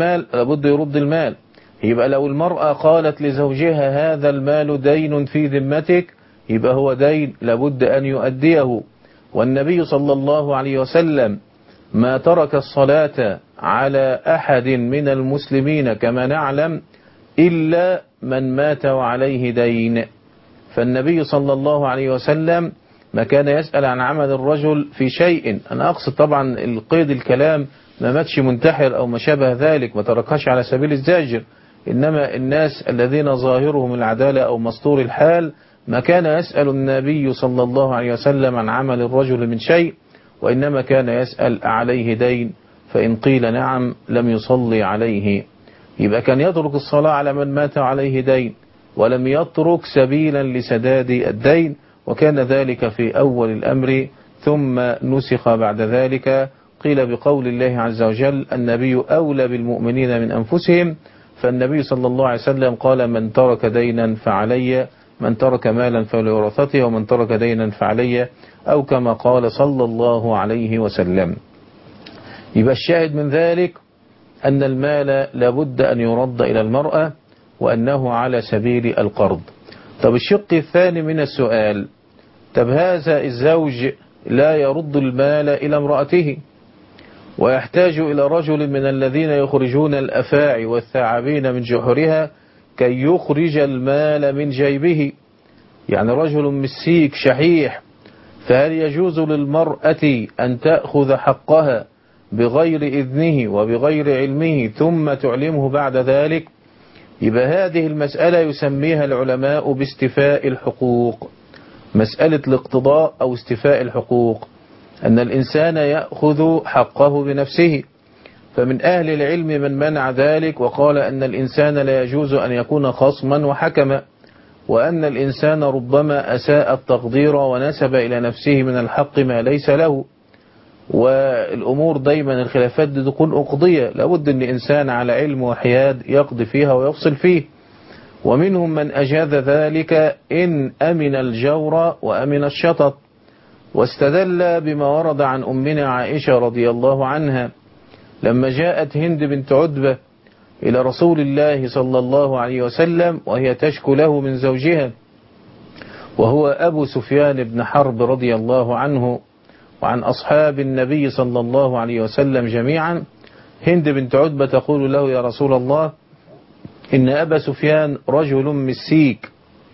يرد المال. يبقى لو المرأة قالت لزوجها هذا المال دين في ذمتك يبقى هو دين لابد أن يؤديه. والنبي صلى الله عليه وسلم ما ترك الصلاة على أحد من المسلمين كما نعلم إلا من مات وعليه دين. فالنبي صلى الله عليه وسلم ما كان يسأل عن عمل الرجل في شيء، أنا أقصد طبعا القيد الكلام ما ماتش منتحر أو ما شابه ذلك، ما تركهاش على سبيل الزاجر، إنما الناس الذين ظاهرهم العدالة أو مستور الحال ما كان يسأل النبي صلى الله عليه وسلم عن عمل الرجل من شيء، وإنما كان يسأل عليه دين، فإن قيل نعم لم يصلي عليه. يبقى كان يترك الصلاة على من مات عليه دين ولم يترك سبيلا لسداد الدين، وكان ذلك في أول الأمر ثم نسخ بعد ذلك. قيل بقول الله عز وجل النبي أولى بالمؤمنين من أنفسهم، فالنبي صلى الله عليه وسلم قال من ترك دينا فعلي، من ترك مالا فلورثته، ومن ترك دينا فعلي، أو كما قال صلى الله عليه وسلم. يبقى الشاهد من ذلك أن المال لابد أن يرد إلى المرأة وأنه على سبيل القرض. طب الشق الثاني من السؤال، طب هذا الزوج لا يرد المال إلى امرأته ويحتاج إلى رجل من الذين يخرجون الأفاعي والثعابين من جحرها كي يخرج المال من جيبه، يعني رجل مسيك شحيح، فهل يجوز للمرأة أن تأخذ حقها بغير إذنه وبغير علمه ثم تعلمه بعد ذلك؟ يبقى هذه المسألة يسميها العلماء باستيفاء الحقوق، مسألة الاقتضاء أو استيفاء الحقوق، أن الإنسان يأخذ حقه بنفسه. فمن أهل العلم من منع ذلك وقال أن الإنسان لا يجوز أن يكون خصما وحكما، وأن الإنسان ربما أساء التقدير ونسب إلى نفسه من الحق ما ليس له. والأمور دايما الخلافات دي تكون أقضية، لابد أن إنسان على علم وحياد يقضي فيها ويفصل فيه. ومنهم من أجاز ذلك إن أمن الجور وأمن الشطط، واستدل بما ورد عن أمنا عائشة رضي الله عنها لما جاءت هند بنت عتبة إلى رسول الله صلى الله عليه وسلم وهي تشكو له من زوجها وهو أبو سفيان بن حرب رضي الله عنه وعن أصحاب النبي صلى الله عليه وسلم جميعا. هند بنت عتبة تقول له يا رسول الله إن أبا سفيان رجل مسيك،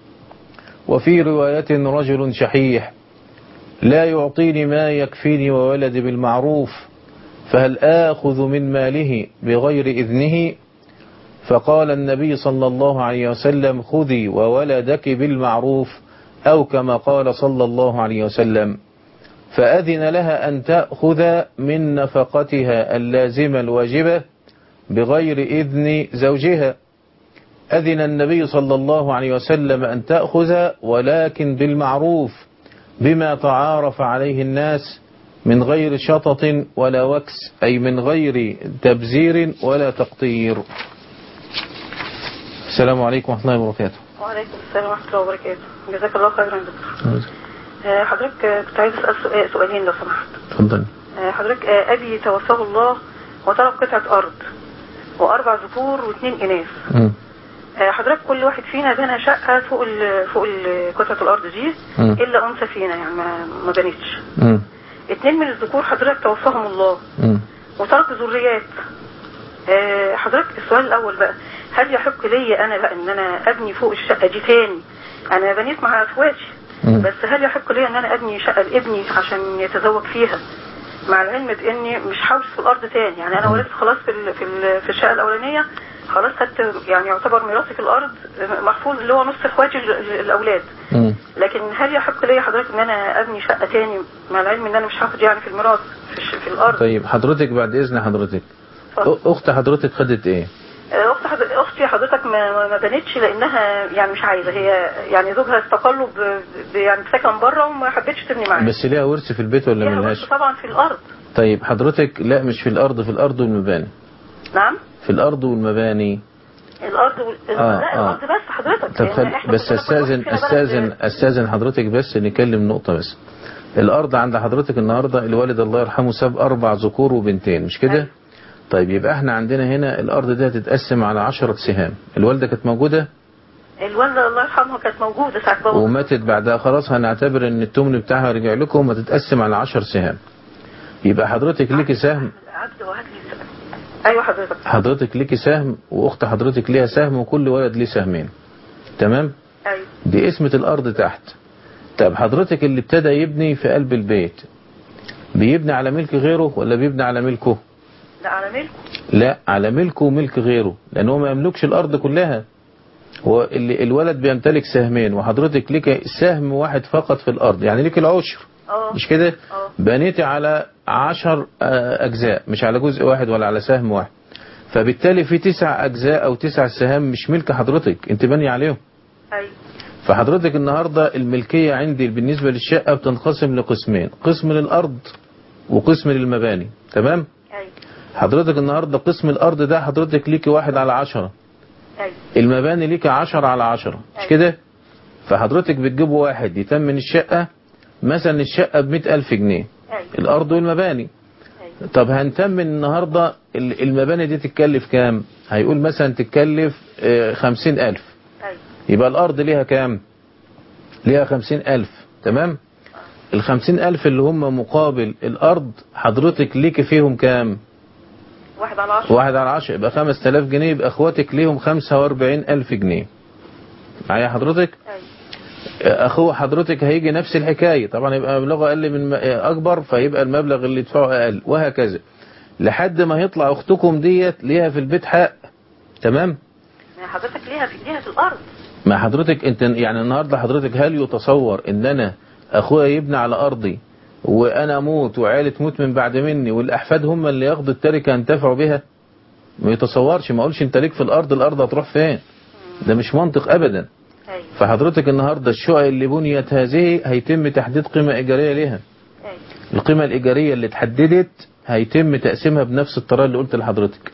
وفي رواية رجل شحيح، لا يعطيني ما يكفيني وولدي بالمعروف، فهل آخذ من ماله بغير إذنه؟ فقال النبي صلى الله عليه وسلم خذي وولدك بالمعروف، أو كما قال صلى الله عليه وسلم. فأذن لها أن تأخذ من نفقتها اللازمة الواجبة بغير إذن زوجها. أذن النبي صلى الله عليه وسلم أن تأخذ ولكن بالمعروف بما تعارف عليه الناس من غير شطط ولا وكس، أي من غير تبذير ولا تقطير. السلام عليكم ورحمة الله وبركاته. وعليكم السلام ورحمة الله وبركاته. جزاك الله خيرا يا دكتور. حضرتك كنت عايز اسال سؤالين لو سمحت. اتفضل. حضرتك ابي توفاه الله وترك قطعه ارض و4 ذكور و2 اناث. حضرتك كل واحد فينا بنى شقه فوق قطعه الارض دي الا انثى فينا يعني ما بنتش. 2 من الذكور حضرتك توفاهم الله وترك ذريات. حضرتك السؤال الاول بقى، هل يحق لي انا بقى ان انا ابني فوق الشقه دي تاني؟ انا بنيت مع اخواتي بس هل يحق لي ان انا ابني شقه لابني عشان يتزوج فيها، مع العلم باني مش هوش في الارض تاني؟ يعني انا ورثت خلاص في الشقه الاولانيه، خلاص خدت يعني يعتبر ميراثي في الارض محفوظ اللي هو نص اخواتي الاولاد. لكن هل يحق لي حضرتك ان انا ابني شقه تاني مع العلم ان انا مش هاخد يعني في الميراث في الارض؟ طيب حضرتك بعد اذن حضرتك، اخت حضرتك خدت ايه؟ اختي حضرتك ما بنتش لانها يعني مش عايزه، هي يعني زوجها استقلوا يعني سكن بره وما حبتش تبني معاه. بس ليها ورث في البيت ولا ملهاش؟ ليها ورث طبعا في الارض. طيب حضرتك لا مش في الارض، في الارض والمباني. نعم في الارض والمباني. الارض لا الارض بس حضرتك. طب بس استاذن حضرتك بس نكلم نقطه بس. الارض عند حضرتك النهارده الوالد الله يرحمه ساب 4 ذكور وبنتين مش كده؟ طيب يبقى احنا عندنا هنا الارض دي هتتقسم على 10 سهام. الوالده كانت موجوده؟ الوالده الله يرحمها كانت موجوده ساعه بابا وماتت بعدها، خلاص هنعتبر ان التمن بتاعها رجع لكم وتتقسم على 10 سهام. يبقى حضرتك ليكي سهم. ايوه حضرتك ليكي سهم واخت حضرتك ليها سهم وكل ولد ليه سهمين. تمام؟ ايوه. دي قسمه الارض تحت. طب حضرتك اللي ابتدى يبني في قلب البيت بيبني على ملك غيره ولا بيبني على ملكه؟ لا على ملكه. لا على ملكه وملك غيره، لان هو ما يملكش الارض كلها. هو اللي الولد بيمتلك سهمين وحضرتك ليك سهم واحد فقط في الارض، يعني ليك العشر. مش كده؟ بنيتي على 10 اجزاء مش على جزء واحد ولا على سهم واحد، فبالتالي في 9 اجزاء او 9 سهام مش ملك حضرتك، انت بني عليهم. ايوه. فحضرتك النهارده الملكيه عندي بالنسبه للشقه بتنقسم لقسمين، قسم للارض وقسم للمباني. تمام؟ ايوه. حضرتك النهارده قسم الارض ده حضرتك ليكي 1 على 10. ايوه. المباني ليكي 10 على 10 مش كده؟ فحضرتك بتجيبوا واحد يتمن الشقه، مثلا الشقه ب100,000 جنيه. الارض والمباني. طب هنتمن النهارده المباني دي تتكلف كام؟ هيقول مثلا تتكلف 50,000. يبقى الارض ليها كام؟ ليها 50,000. تمام؟ ال50,000 اللي هم مقابل الارض حضرتك ليكي فيهم كام؟ 1 على 10. 1 على 10 يبقى 5,000 جنيه، يبقى اخواتك ليهم 45,000 جنيه. معايا حضرتك؟ اخوه حضرتك هيجي نفس الحكايه، طبعا يبقى مبلغه اقل من اكبر فيبقى المبلغ اللي يدفعه اقل، وهكذا لحد ما يطلع اختكم ديت ليها في البيت حق. تمام؟ حضرتك ليها في الارض. ما حضرتك انت يعني النهارده حضرتك هل يتصور ان انا اخويا يبني على ارضي وانا اموت وعائله تموت من بعد مني والاحفاد هم اللي ياخدوا التركه ينتفعوا بها؟ ما يتصورش. ما اقولش انت ليك في الارض هتروح فين؟ ده مش منطق ابدا. فحضرتك النهارده الشقق اللي بنيت هذه هيتم تحديد قيمه ايجاريه ليها. القيمه الايجاريه اللي اتحددت هيتم تقسيمها بنفس الطريقه اللي قلت لحضرتك.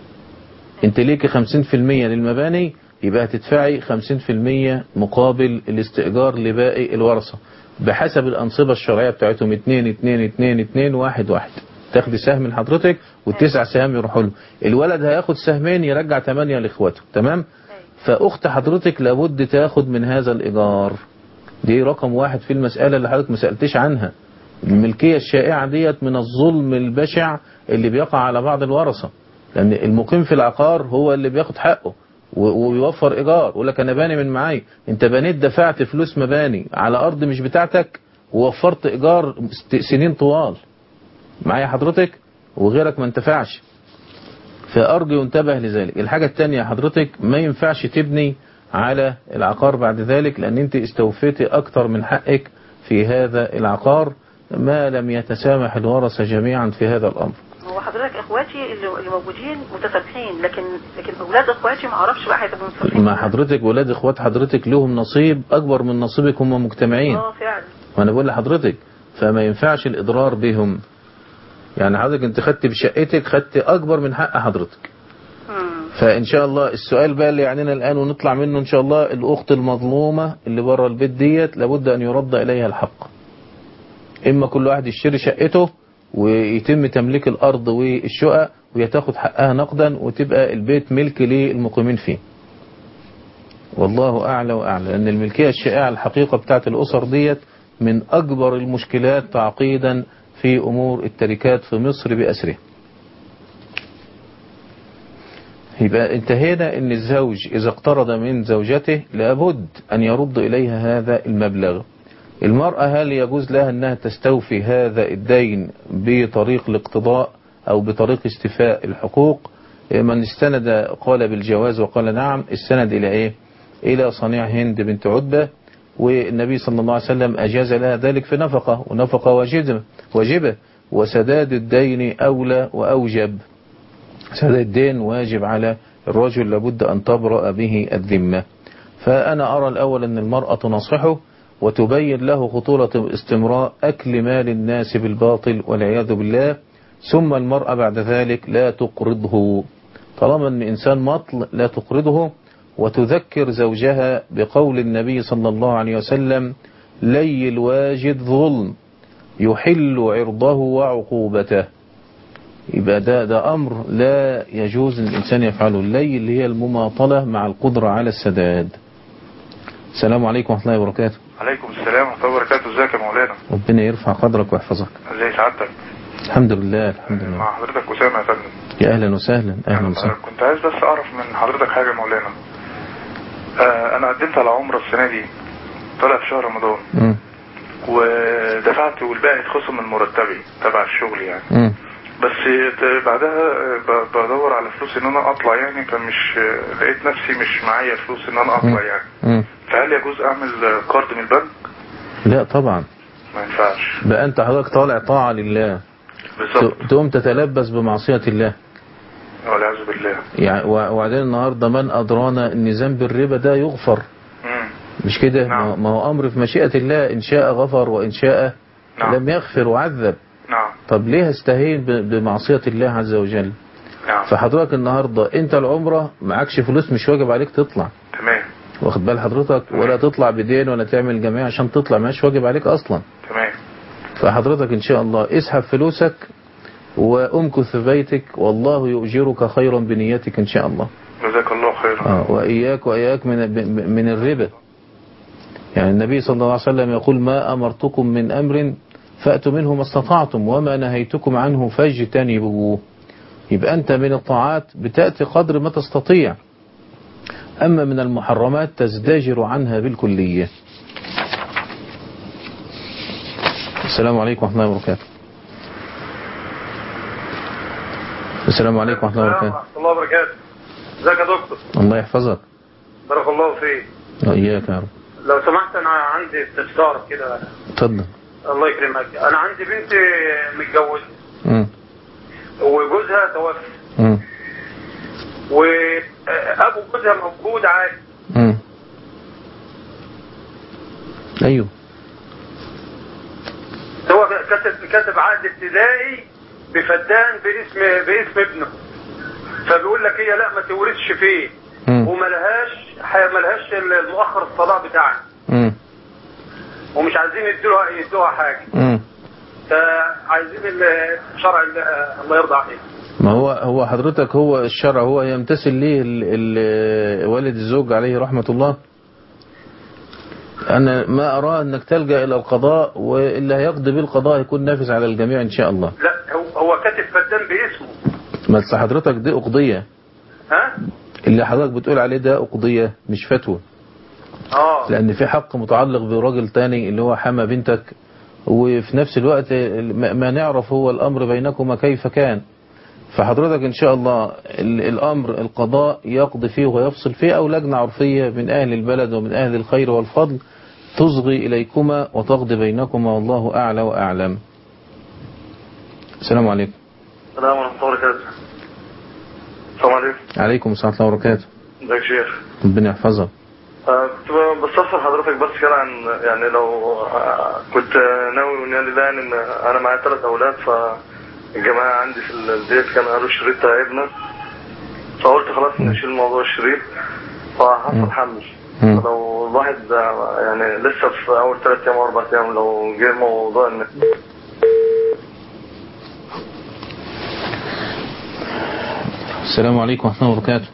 انت ليكي 50% للمباني، يبقى هتدفعي 50% مقابل الاستئجار لباقي الورثه بحسب الانصبه الشرعيه بتاعتهم 2 2 2 2 1 1. تاخدي سهم من حضرتك وال9 سهام يروحوا له. الولد هياخد سهمين يرجع 8 لاخواته. تمام؟ فاخت حضرتك لابد تاخد من هذا الايجار. دي رقم 1 في المساله اللي حضرتك ما سالتش عنها. الملكيه الشائعه ديت من الظلم البشع اللي بيقع على بعض الورثه، لان المقيم في العقار هو اللي بياخد حقه وبيوفر ايجار. يقول لك انا باني من معايا، انت بنيت دفعت فلوس مباني على ارض مش بتاعتك ووفرت ايجار سنين طوال. معايا حضرتك؟ وغيرك ما انتفعش. فأرجو ينتبه لذلك. الحاجة الثانية حضرتك ما ينفعش تبني على العقار بعد ذلك، لأن أنت استوفيتي أكتر من حقك في هذا العقار ما لم يتسامح الورثة جميعا في هذا الأمر. هو حضرتك اخواتي اللي موجودين متسامحين، لكن اولاد اخواتي ما اعرفش بقى هيبقوا متسامحين. ما حضرتك ولاد اخوات حضرتك لهم نصيب أكبر من نصيبك، هم مجتمعين. فعلا. وأنا بقول لحضرتك فما ينفعش الإضرار بهم. يعني حضرتك انت خدت بشقتك خدت اكبر من حق حضرتك. فان شاء الله السؤال بقى اللي يعنينا الان ونطلع منه ان شاء الله، الاخت المظلومه اللي بره البيت ديت لابد ان يرد اليها الحق. إما كل واحد يشتري شقته ويتم تمليك الأرض والشقق وهي تاخد حقها نقدا وتبقى البيت ملك للمقيمين فيه. والله أعلى وأعلى، لأن الملكية الشائعة الحقيقة بتاعت الأسر ديت من أكبر المشكلات تعقيدا في أمور التركات في مصر بأسره. يبقى انتهينا ان الزوج اذا اقترض من زوجته لابد ان يرد اليها هذا المبلغ. المرأة هل يجوز لها انها تستوفي هذا الدين بطريق الاقتضاء او بطريق استيفاء الحقوق؟ من استند قال بالجواز وقال نعم. السند الى ايه؟ الى صنيع هند بنت عتبة، والنبي صلى الله عليه وسلم اجاز لها ذلك في نفقة، ونفقة واجبة، وسداد الدين اولى واوجب. سداد الدين واجب على الرجل، لابد أن تبرأ به الذمة. فأنا أرى الأول أن المرأة تنصحه وتبين له خطورة استمراء أكل مال الناس بالباطل والعياذ بالله، ثم المرأة بعد ذلك لا تقرضه. طالما أن إنسان مطل لا تقرضه، وتذكر زوجها بقول النبي صلى الله عليه وسلم: لي الواجد ظلم يحل عرضه وعقوبته. يبقى ده أمر لا يجوز أن الإنسان يفعله. اللي اللي هي المماطلة مع القدرة على السداد. السلام عليكم ورحمة الله وبركاته. عليكم السلام ورحمة الله وبركاته. ازيك يا مولانا؟ ربنا يرفع قدرك ويحفظك. ازي سعادتك؟ الحمد لله الحمد لله. مع حضرتك أسامة يا فندم. يا أهلا وسهلا. أهلا وسهلا. كنت عايز بس أعرف من حضرتك حاجة يا مولانا. أنا قدمت على عمرة السنة دي، طلع في شهر رمضان. ودفعت والباقي اتخصم من مرتبي تبع الشغل يعني. بس بعدها بدور على فلوس ان انا اطلع يعني، كان مش لقيت نفسي مش معايا فلوس ان انا اطلع يعني. فهل يجوز اعمل قرض من البنك؟ لا طبعا ما ينفعش. بقى انت حضرتك طالع طاعة لله بالظبط، تقوم تتلبس بمعصية الله والعياذ بالله يعني. وبعدين النهارده من ادرانا ان ذنب الربا ده يغفر؟ مش كده؟ نعم. ما هو امر في مشيئة الله، ان شاء غفر وان شاء نعم. لم يغفر وعذب. نعم. طب ليه استهين بمعصية الله عز وجل؟ نعم. فحضرتك النهاردة انت العمرة معكش فلوس، مش واجب عليك تطلع. تمام. واخد بال حضرتك؟ ولا تطلع بدين ولا تعمل جمعية عشان تطلع، مش واجب عليك اصلا. تمام. فحضرتك ان شاء الله اسحب فلوسك وامكث في بيتك، والله يؤجرك خيرا بنيتك ان شاء الله. جزاك الله خيرا. وإياك من الربا. يعني النبي صلى الله عليه وسلم يقول: ما أمرتكم من أمر فأتوا منه ما استطعتم وما نهيتكم عنه فاجتنبوه. يبقى أنت من الطاعات بتأتي قدر ما تستطيع، أما من المحرمات تزدجر عنها بالكلية. السلام عليكم ورحمة الله وبركاته. السلام عليكم ورحمة الله وبركاته. ورحمة الله وبركاته. ازيك يا دكتور؟ الله يحفظك. بارك الله فيك. وإياك يا رب. لو سمحت أنا عندي استفسار كده. اتفضل. الله يكرمك. أنا عندي بنت متجوزة وجوزها توفى. وأبو جوزها موجود عادي. أيوه. هو كاتب عقد ابتدائي بفدان باسم ابنه، فبيقول لك هي لا ما تورثش فيه وملهاش المؤخر الصلاة بتاعنا، ومش عايزين يدوها حاجة. فعايزين الشرع الله يرضى عليه. ما هو حضرتك هو الشرع هو يمتثل ليه والد الزوج عليه رحمة الله. أنا ما أرى أنك تلجأ إلى القضاء، واللي هيقضي بالقضاء يكون نافذ على الجميع إن شاء الله. لا هو كاتب فدان باسمه. بس حضرتك دي أقضية. ها؟ اللي حضرتك بتقول عليه ده أقضية مش فتوى. لأن في حق متعلق براجل تاني اللي هو حما بنتك، وفي نفس الوقت ما نعرف هو الأمر بينكما كيف كان. فحضرتك إن شاء الله الأمر القضاء يقضي فيه ويفصل فيه، أو لجنة عرفية من أهل البلد ومن أهل الخير والفضل تصغي إليكما وتقضي بينكما، والله أعلى وأعلم. السلام عليكم. السلام ورحمة الله وبركاته. السلام عليكم. عليكم السلام ورحمة الله وبركاته. ازيك يا شيخ؟ ربنا يحفظك. كنت بستفسر حضرتك بس كده عن يعني لو كنت ناوي ونيا لله ان انا معايا 3 اولاد، فالجماعه عندي في البيت كانوا قالوا الشريط بتاع ابنك، فقلت خلاص نشيل موضوع الشريط، فحصل حمل. لو الواحد يعني لسه في اول 3 ايام او 4 ايام لو جه موضوع ان السلام عليكم ورحمة الله وبركاته.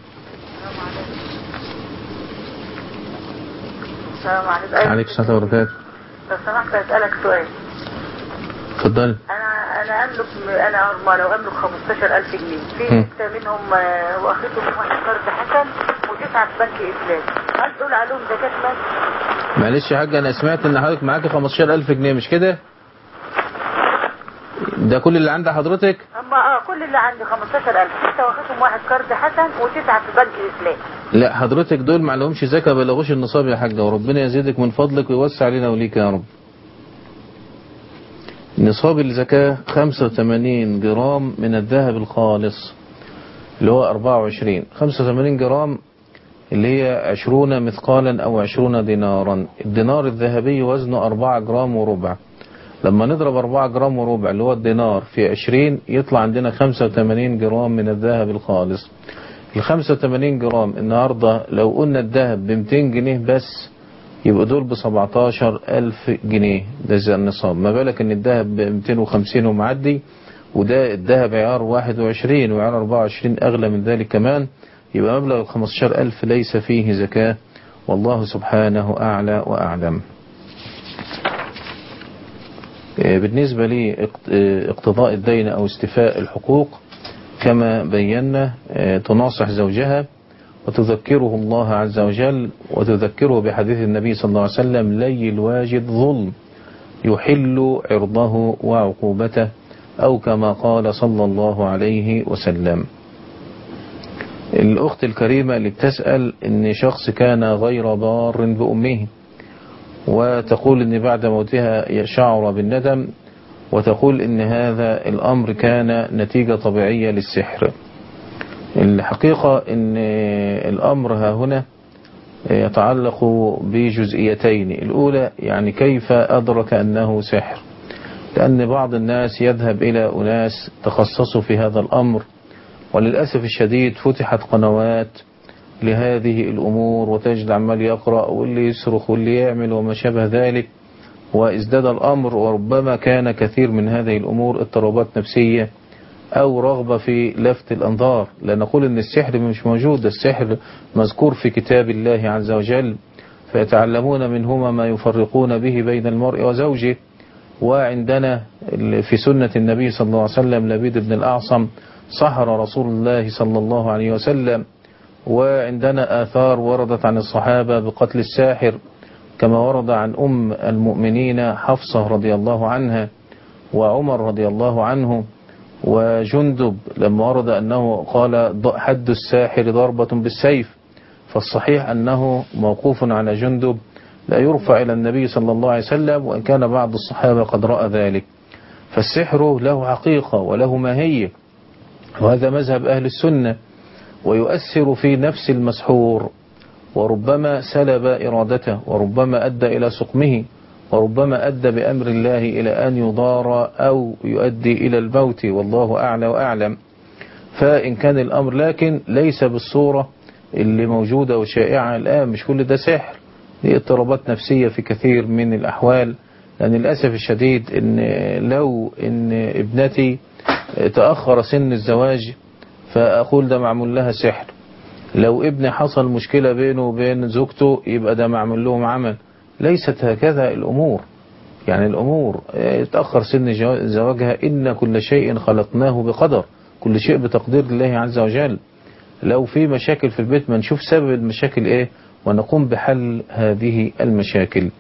السلام عليكم. عليكم السلام وبركاته. لو سمحت أسألك سؤال. اتفضل. أنا أملك لو أملك 15,000 جنيه، في 6 منهم واخدهم واحد قرض حسن و9 في بنك إسلام، هل تقول عليهم زكاة مال؟ معلش يا حاج، أنا سمعت إن حضرتك معاك 15,000 جنيه مش كده؟ ده كل اللي عند حضرتك؟ أما كل اللي عندي 15,000، 6 واخدهم واحد قرض حسن و9 في بنك إسلام. لا حضرتك دول ما لهمش زكاة، بلغوش النصاب يا حاجة، وربنا يزيدك من فضلك ويوسع علينا وليك يا رب. نصاب الزكاة 85 جرام من الذهب الخالص اللي هو 24. 85 جرام اللي هي 20 مثقالا أو 20 دينارا. الدينار الذهبي وزنه 4 جرام وربع. لما نضرب 4 جرام وربع اللي هو الدينار في 20 يطلع عندنا 85 جرام من الذهب الخالص. ال 85 جرام النهاردة لو قلنا الذهب ب 200 جنيه بس يبقى دول ب 17,000 جنيه. ده زي النصاب، ما بالك ان الذهب ب 250 ومعدي، وده الذهب عيار 21 وعيار 24 أغلى من ذلك كمان. يبقى مبلغ 15,000 ليس فيه زكاة، والله سبحانه أعلى وأعلم. بالنسبة لي اقتضاء الدين أو استيفاء الحقوق كما بينا، تناصح زوجها وتذكره الله عز وجل وتذكره بحديث النبي صلى الله عليه وسلم: لي الواجد ظلم يحل عرضه وعقوبته، أو كما قال صلى الله عليه وسلم. الأخت الكريمة اللي بتسأل إن شخص كان غير بار بأمه، وتقول إن بعد موتها شعر بالندم، وتقول إن هذا الأمر كان نتيجة طبيعية للسحر. الحقيقة إن الأمر ها هنا يتعلق بجزئيتين. الأولى يعني كيف أدرك أنه سحر، لأن بعض الناس يذهب إلى أناس تخصصوا في هذا الأمر، وللأسف الشديد فتحت قنوات لهذه الأمور، وتجد عمال يقرأ واللي يصرخ واللي يعمل وما شابه ذلك، وازداد الأمر. وربما كان كثير من هذه الأمور اضطرابات نفسية أو رغبة في لفت الأنظار. لا نقول إن السحر مش موجود، السحر مذكور في كتاب الله عز وجل، فيتعلمون منهما ما يفرقون به بين المرء وزوجه. وعندنا في سنة النبي صلى الله عليه وسلم لبيد بن الأعصم سحر رسول الله صلى الله عليه وسلم. وعندنا آثار وردت عن الصحابة بقتل الساحر، كما ورد عن أم المؤمنين حفصة رضي الله عنها، وعمر رضي الله عنه، وجندب لما ورد أنه قال: حد الساحر ضربة بالسيف. فالصحيح أنه موقوف على جندب، لا يرفع إلى النبي صلى الله عليه وسلم، وإن كان بعض الصحابة قد رأى ذلك. فالسحر له حقيقة وله ماهية، وهذا مذهب أهل السنة، ويؤثر في نفس المسحور، وربما سلب إرادته، وربما أدى إلى سقمه، وربما أدى بأمر الله إلى أن يضار أو يؤدي إلى الموت، والله أعلى وأعلم. فإن كان الأمر لكن ليس بالصورة اللي موجودة وشائعة الآن، مش كل ده سحر، دي اضطرابات نفسية في كثير من الأحوال. لأن للأسف الشديد إن لو إن ابنتي تأخر سن الزواج فأقول ده معمول لها سحر، لو ابني حصل مشكلة بينه وبين زوجته يبقى ده معمول لهم عمل. ليست هكذا الأمور. يعني الأمور تأخر سن زواجها، إن كل شيء خلقناه بقدر، كل شيء بتقدير الله عز وجل. لو في مشاكل في البيت ما نشوف سبب المشاكل إيه ونقوم بحل هذه المشاكل.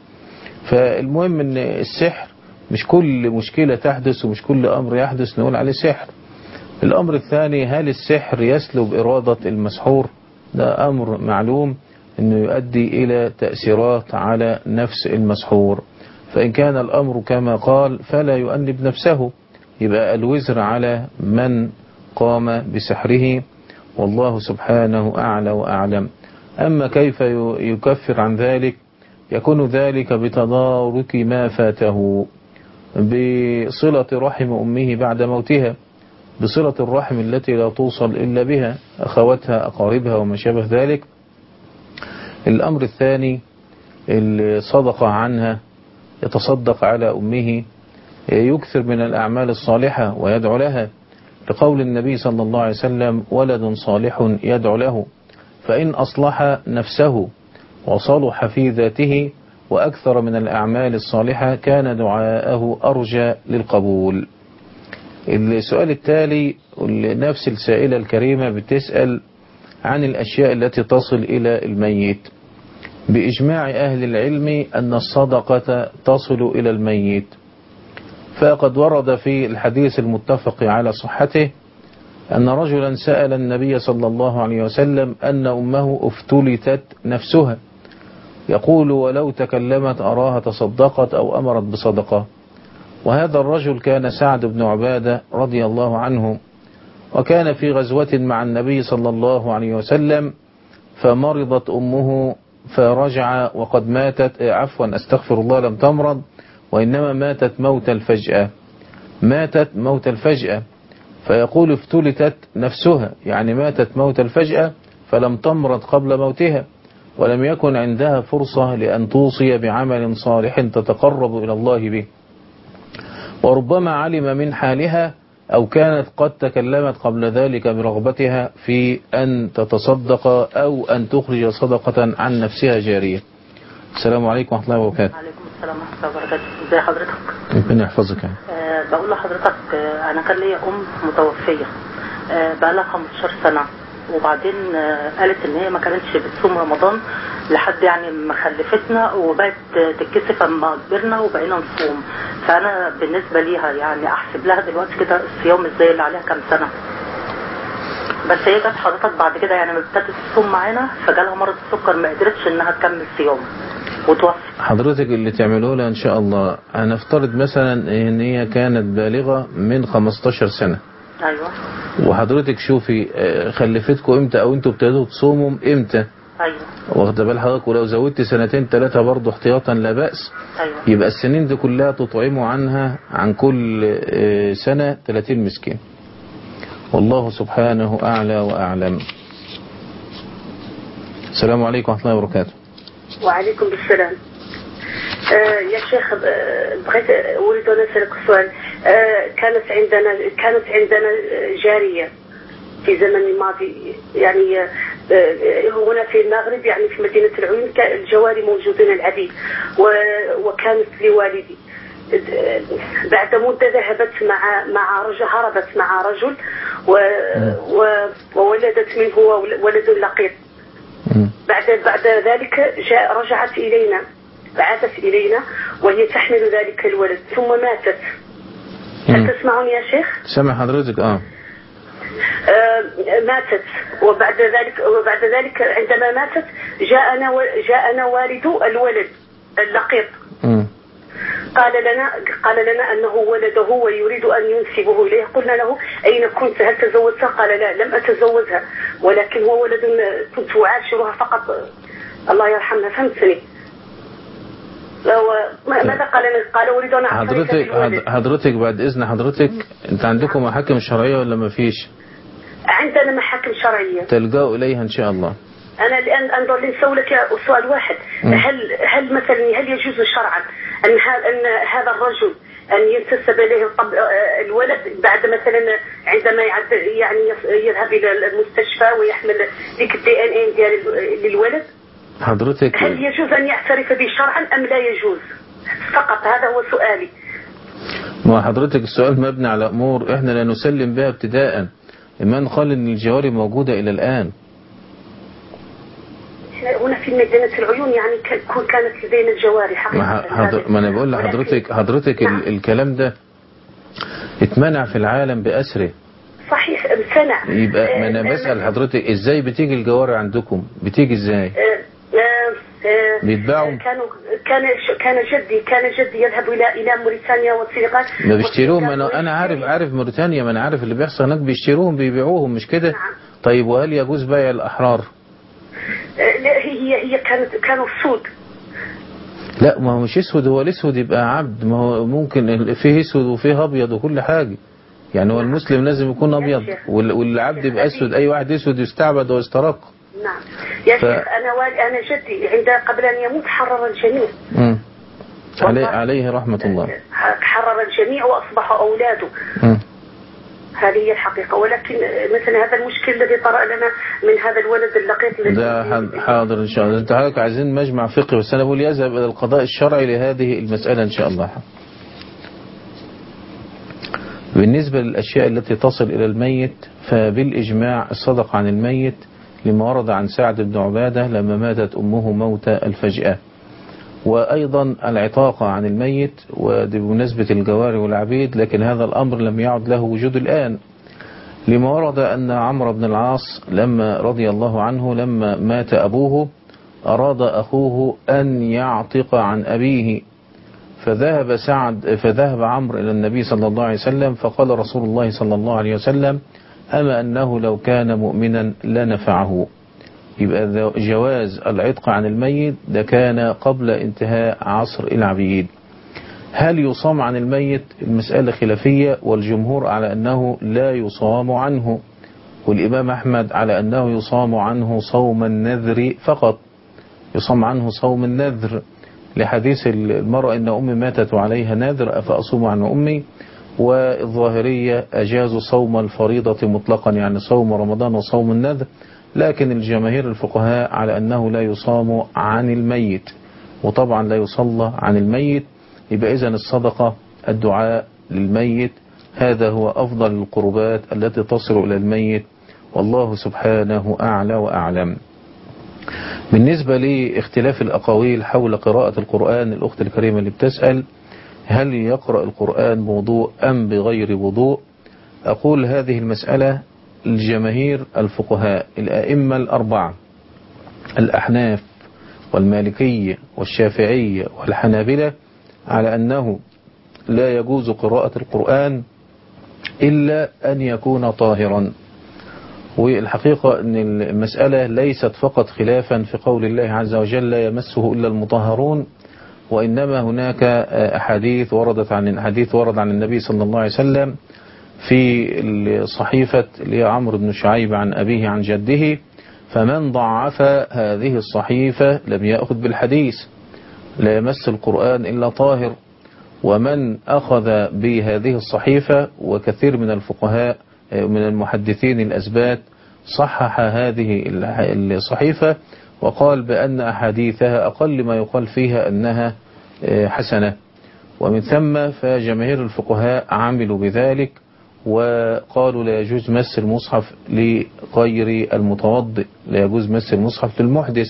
فالمهم إن السحر مش كل مشكلة تحدث ومش كل أمر يحدث نقول عليه سحر. الأمر الثاني: هل السحر يسلب إرادة المسحور؟ ده أمر معلوم أنه يؤدي إلى تأثيرات على نفس المسحور. فإن كان الأمر كما قال فلا يؤنب نفسه، يبقى الوزر على من قام بسحره، والله سبحانه أعلى وأعلم. أما كيف يكفر عن ذلك؟ يكون ذلك بتدارك ما فاته، بصلة رحم أمه بعد موتها، بصلة الرحم التي لا توصل إلا بها، أخواتها أقاربها وما شابه ذلك. الأمر الثاني الصدقة عنها، يتصدق على أمه، يكثر من الأعمال الصالحة ويدعو لها، لقول النبي صلى الله عليه وسلم ولد صالح يدعو له، فإن أصلح نفسه وصلح في ذاته وأكثر من الأعمال الصالحة كان دعاءه أرجى للقبول. السؤال التالي، نفس السائلة الكريمة بتسأل عن الأشياء التي تصل إلى الميت. بإجماع أهل العلم أن الصدقة تصل إلى الميت، فقد ورد في الحديث المتفق على صحته أن رجلا سأل النبي صلى الله عليه وسلم أن أمه افتلتت نفسها، يقول ولو تكلمت أراها تصدقت أو أمرت بصدقة. وهذا الرجل كان سعد بن عبادة رضي الله عنه، وكان في غزوة مع النبي صلى الله عليه وسلم، فمرضت أمه فرجع وقد ماتت، أستغفر الله، لم تمرض وإنما ماتت موت الفجأة، ماتت موت الفجأة. فيقول افتلتت نفسها، يعني ماتت موت الفجأة فلم تمرض قبل موتها، ولم يكن عندها فرصة لأن توصي بعمل صالح تتقرب إلى الله به، وربما علم من حالها أو كانت قد تكلمت قبل ذلك برغبتها في أن تتصدق أو أن تخرج صدقة عن نفسها جارية. السلام عليكم ورحمة الله وبركاته. وعليكم السلام ورحمة الله وبركاته. ازي حضرتك؟ ربنا يحفظك. بقول لحضرتك أنا كان ليا أم متوفية بقى لها 15 سنة، وبعدين قالت إن هي ما كانتش بتصوم رمضان لحد يعني ما خلفتنا، وبقت تتكسف اما كبرنا وبقينا نصوم. فأنا بالنسبة ليها يعني أحسب لها دلوقتي كده الصيام ازاي اللي عليها كام سنة؟ بس هي جت حضرتك بعد كده يعني ابتدت تصوم معانا فجالها مرض السكر ما قدرتش إنها تكمل صيام وتوفى. حضرتك اللي تعملوه لها إن شاء الله، هنفترض مثلا إن هي كانت بالغة من 15 سنة. أيوة. وحضرتك شوفي خلفتكم امتى او انتوا ابتدوا تصوموا امتى. ايوه. واخده بال حضرتك، ولو زودت سنتين 3 برضه احتياطا لا بأس. ايوه. يبقى السنين دي كلها تطعموا عنها عن كل سنة 30 مسكين. والله سبحانه أعلى وأعلم. السلام عليكم ورحمة الله وبركاته. وعليكم السلام. يا شيخ أريد أن أسألك سؤال. كانت عندنا جارية في زمن الماضي، يعني هنا في المغرب، يعني في مدينة العيون الجواري موجودين العديد، وكانت لوالدي. بعد مدة ذهبت مع رجل، هربت مع رجل وولدت منه ولد لقيط. بعد ذلك رجعت إلينا، عادت إلينا وهي تحمل ذلك الولد ثم ماتت. هل تسمعني يا شيخ؟ سمع حضرتك. ماتت، وبعد ذلك عندما ماتت جاءنا والد الولد اللقيط. قال لنا أنه ولده ويريد أن ينسبه إليه. قلنا له أين كنت؟ هل تزوجتها؟ قال لا، لم أتزوجها، ولكن هو ولد كنت أعاشرها فقط. الله يرحمها. فهمتني؟ ماذا قال لنا؟ قال أريد أن أعرف. حضرتك بعد إذن حضرتك، أنت عندكم محاكم شرعية ولا ما فيش؟ عندنا محاكم شرعية تلجأوا إليها إن شاء الله. أنا الآن أنظر لنسأل لك سؤال واحد. هل مثلا هل يجوز شرعا أن هذا الرجل أن ينتسب إليه الولد بعد مثلا عندما يعني يذهب إلى المستشفى ويحمل ذيك الDNA ديال للولد؟ حضرتك هل يجوز أن يعترف به شرعا أم لا يجوز؟ فقط هذا هو سؤالي. ما حضرتك السؤال مبني على أمور إحنا لا نسلم بها ابتداء. من قال إن الجواري موجودة إلى الآن؟ هنا في مدينة العيون يعني كانت لدينا الجواري حقيقة. ما أنا بقول لحضرتك الكلام ده اتمنع في العالم بأسره. صحيح امتنع. يبقى ما أنا بسأل حضرتك إزاي بتيجي الجواري عندكم؟ بتيجي إزاي؟ بيتباعوا؟ كان جدي يذهب إلى موريتانيا والسنغال. ما بيشتروهم. أنا عارف موريتانيا، ما أنا عارف اللي بيحصل هناك، بيشتروهم بيبيعوهم مش كده؟ نعم. طيب وهل يجوز بيع الأحرار؟ لا، هي كانوا سود. لا، ما هو مش اسود، هو الاسود يبقى عبد، ما هو ممكن فيه اسود وفيه ابيض وكل حاجة، يعني هو المسلم لازم يكون ابيض والعبد يبقى اسود، اي واحد اسود يستعبد ويسترق. نعم يا شيخ، أنا جدي قبل أن يموت حرر الجميع. عليه رحمة الله. حرر الجميع وأصبحوا أولاده. هذه هي الحقيقة. ولكن مثلا هذا المشكل الذي طرأ لنا من هذا الولد اللقيط ده حاضر إن شاء الله. أنت حضرتك عايزين مجمع فقهي، بس أنا بقول يذهب إلى القضاء الشرعي لهذه المسألة إن شاء الله. بالنسبة للأشياء التي تصل إلى الميت فبالإجماع الصدقة عن الميت لما ورد عن سعد بن عبادة لما ماتت أمه موت الفجأة، وأيضا العتاقة عن الميت وبمناسبة الجواري والعبيد، لكن هذا الأمر لم يعد له وجود الآن، لما ورد أن عمرو بن العاص لما رضي الله عنه لما مات أبوه أراد أخوه أن يعتق عن أبيه، فذهب عمرو إلى النبي صلى الله عليه وسلم فقال رسول الله صلى الله عليه وسلم أما أنه لو كان مؤمنا لنفعه. يبقى جواز العتق عن الميت ده كان قبل انتهاء عصر العبيد. هل يصام عن الميت؟ المسألة خلافية، والجمهور على أنه لا يصام عنه، والإمام أحمد على أنه يصام عنه صوم النذر فقط، يصام عنه صوم النذر لحديث المرأة إن أمي ماتت وعليها نذر أفأصوم عن أمي. والظاهرية أجازوا صوم الفريضة مطلقا، يعني صوم رمضان وصوم النذر، لكن الجماهير الفقهاء على أنه لا يصام عن الميت، وطبعا لا يصلى عن الميت. يبقى إذن الصدقة الدعاء للميت هذا هو أفضل القربات التي تصل إلى الميت، والله سبحانه أعلى وأعلم. بالنسبة لاختلاف الأقاويل حول قراءة القرآن، الأخت الكريمة اللي بتسأل هل يقرأ القرآن بوضوء أم بغير وضوء، أقول هذه المسألة الجماهير الفقهاء الأئمة الأربعة الأحناف والمالكية والشافعية والحنابلة على أنه لا يجوز قراءة القرآن إلا أن يكون طاهرا. والحقيقة أن المسألة ليست فقط خلافا في قول الله عز وجل لا يمسه إلا المطهرون، وإنما هناك أحاديث ورد عن النبي صلى الله عليه وسلم في الصحيفة لعمرو بن شعيب عن أبيه عن جده، فمن ضعف هذه الصحيفة لم يأخذ بالحديث، لا يمس القرآن إلا طاهر. ومن أخذ بهذه الصحيفة وكثير من الفقهاء من المحدثين الأسبات صحح هذه الصحيفة وقال بأن أحاديثها أقل ما يقال فيها أنها حسنة، ومن ثم فجماهير الفقهاء عملوا بذلك وقالوا لا يجوز مس المصحف لغير المتوضئ، لا يجوز مس المصحف للمحدث.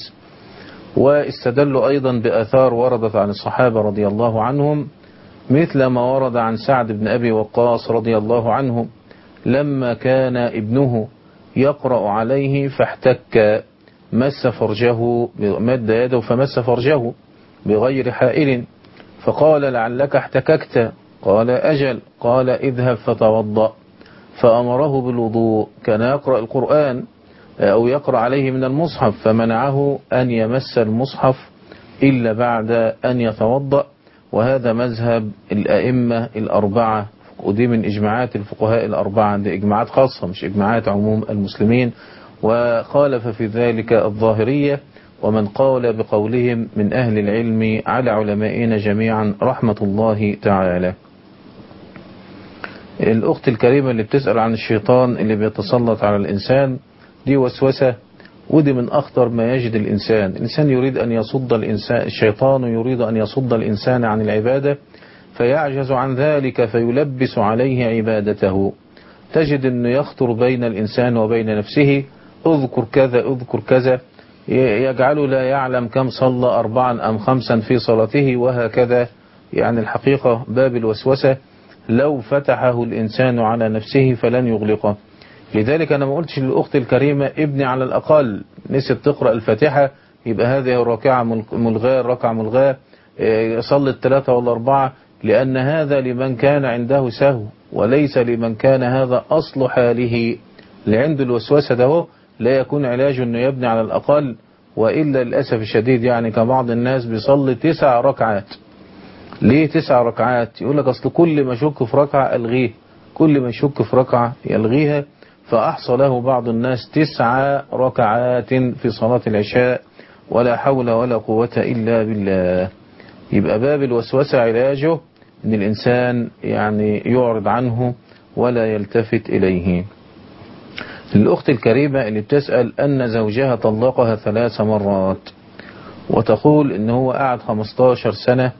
واستدلوا أيضا بآثار وردت عن الصحابة رضي الله عنهم، مثل ما ورد عن سعد بن أبي وقاص رضي الله عنه لما كان ابنه يقرأ عليه فاحتك مس فرجه، مد يده فمس فرجه بغير حائل، فقال لعلك احتككت، قال أجل، قال اذهب فتوضأ، فأمره بالوضوء. كان يقرأ القرآن أو يقرأ عليه من المصحف فمنعه أن يمس المصحف إلا بعد أن يتوضأ. وهذا مذهب الأئمة الأربعة، ودي من إجماعات الفقهاء الأربعة، دي إجماعات خاصة مش إجماعات عموم المسلمين. وخالف في ذلك الظاهرية ومن قال بقولهم من أهل العلم على علمائنا جميعا رحمة الله تعالى. الأخت الكريمة اللي بتسأل عن الشيطان اللي بيتسلط على الإنسان، دي وسوسة، ودي من أخطر ما يجد الإنسان. الإنسان يريد أن يصد الشيطان يريد أن يصد الإنسان عن العبادة فيعجز عن ذلك فيلبس عليه عبادته. تجد أنه يخطر بين الإنسان وبين نفسه اذكر كذا اذكر كذا، يجعله لا يعلم كم صلى 4 أم 5 في صلاته وهكذا. يعني الحقيقة باب الوسوسة لو فتحه الإنسان على نفسه فلن يغلقه. لذلك أنا ما قلتش للأخت الكريمة ابني على الأقل نسيت تقرأ الفاتحة يبقى هذه ركعة ملغاة، ركعة ملغاة، صلت 3 ولا 4، لأن هذا لمن كان عنده سهو وليس لمن كان هذا أصل حاله. اللي عنده الوسوسة ده لا يكون علاج أنه يبني على الأقل، وإلا للأسف الشديد يعني كبعض الناس بيصلي 9 ركعات. ليه 9 ركعات؟ يقول لك أصل كل ما يشك في ركعة ألغيه، كل ما يشك في ركعة يلغيها. فأحصى له بعض الناس 9 ركعات في صلاة العشاء، ولا حول ولا قوة إلا بالله. يبقى باب الوسوسة علاجه أن الإنسان يعني يعرض عنه ولا يلتفت إليه. الأخت الكريمة اللي بتسأل أن زوجها طلقها 3 مرات، وتقول إن هو قاعد 15 سنة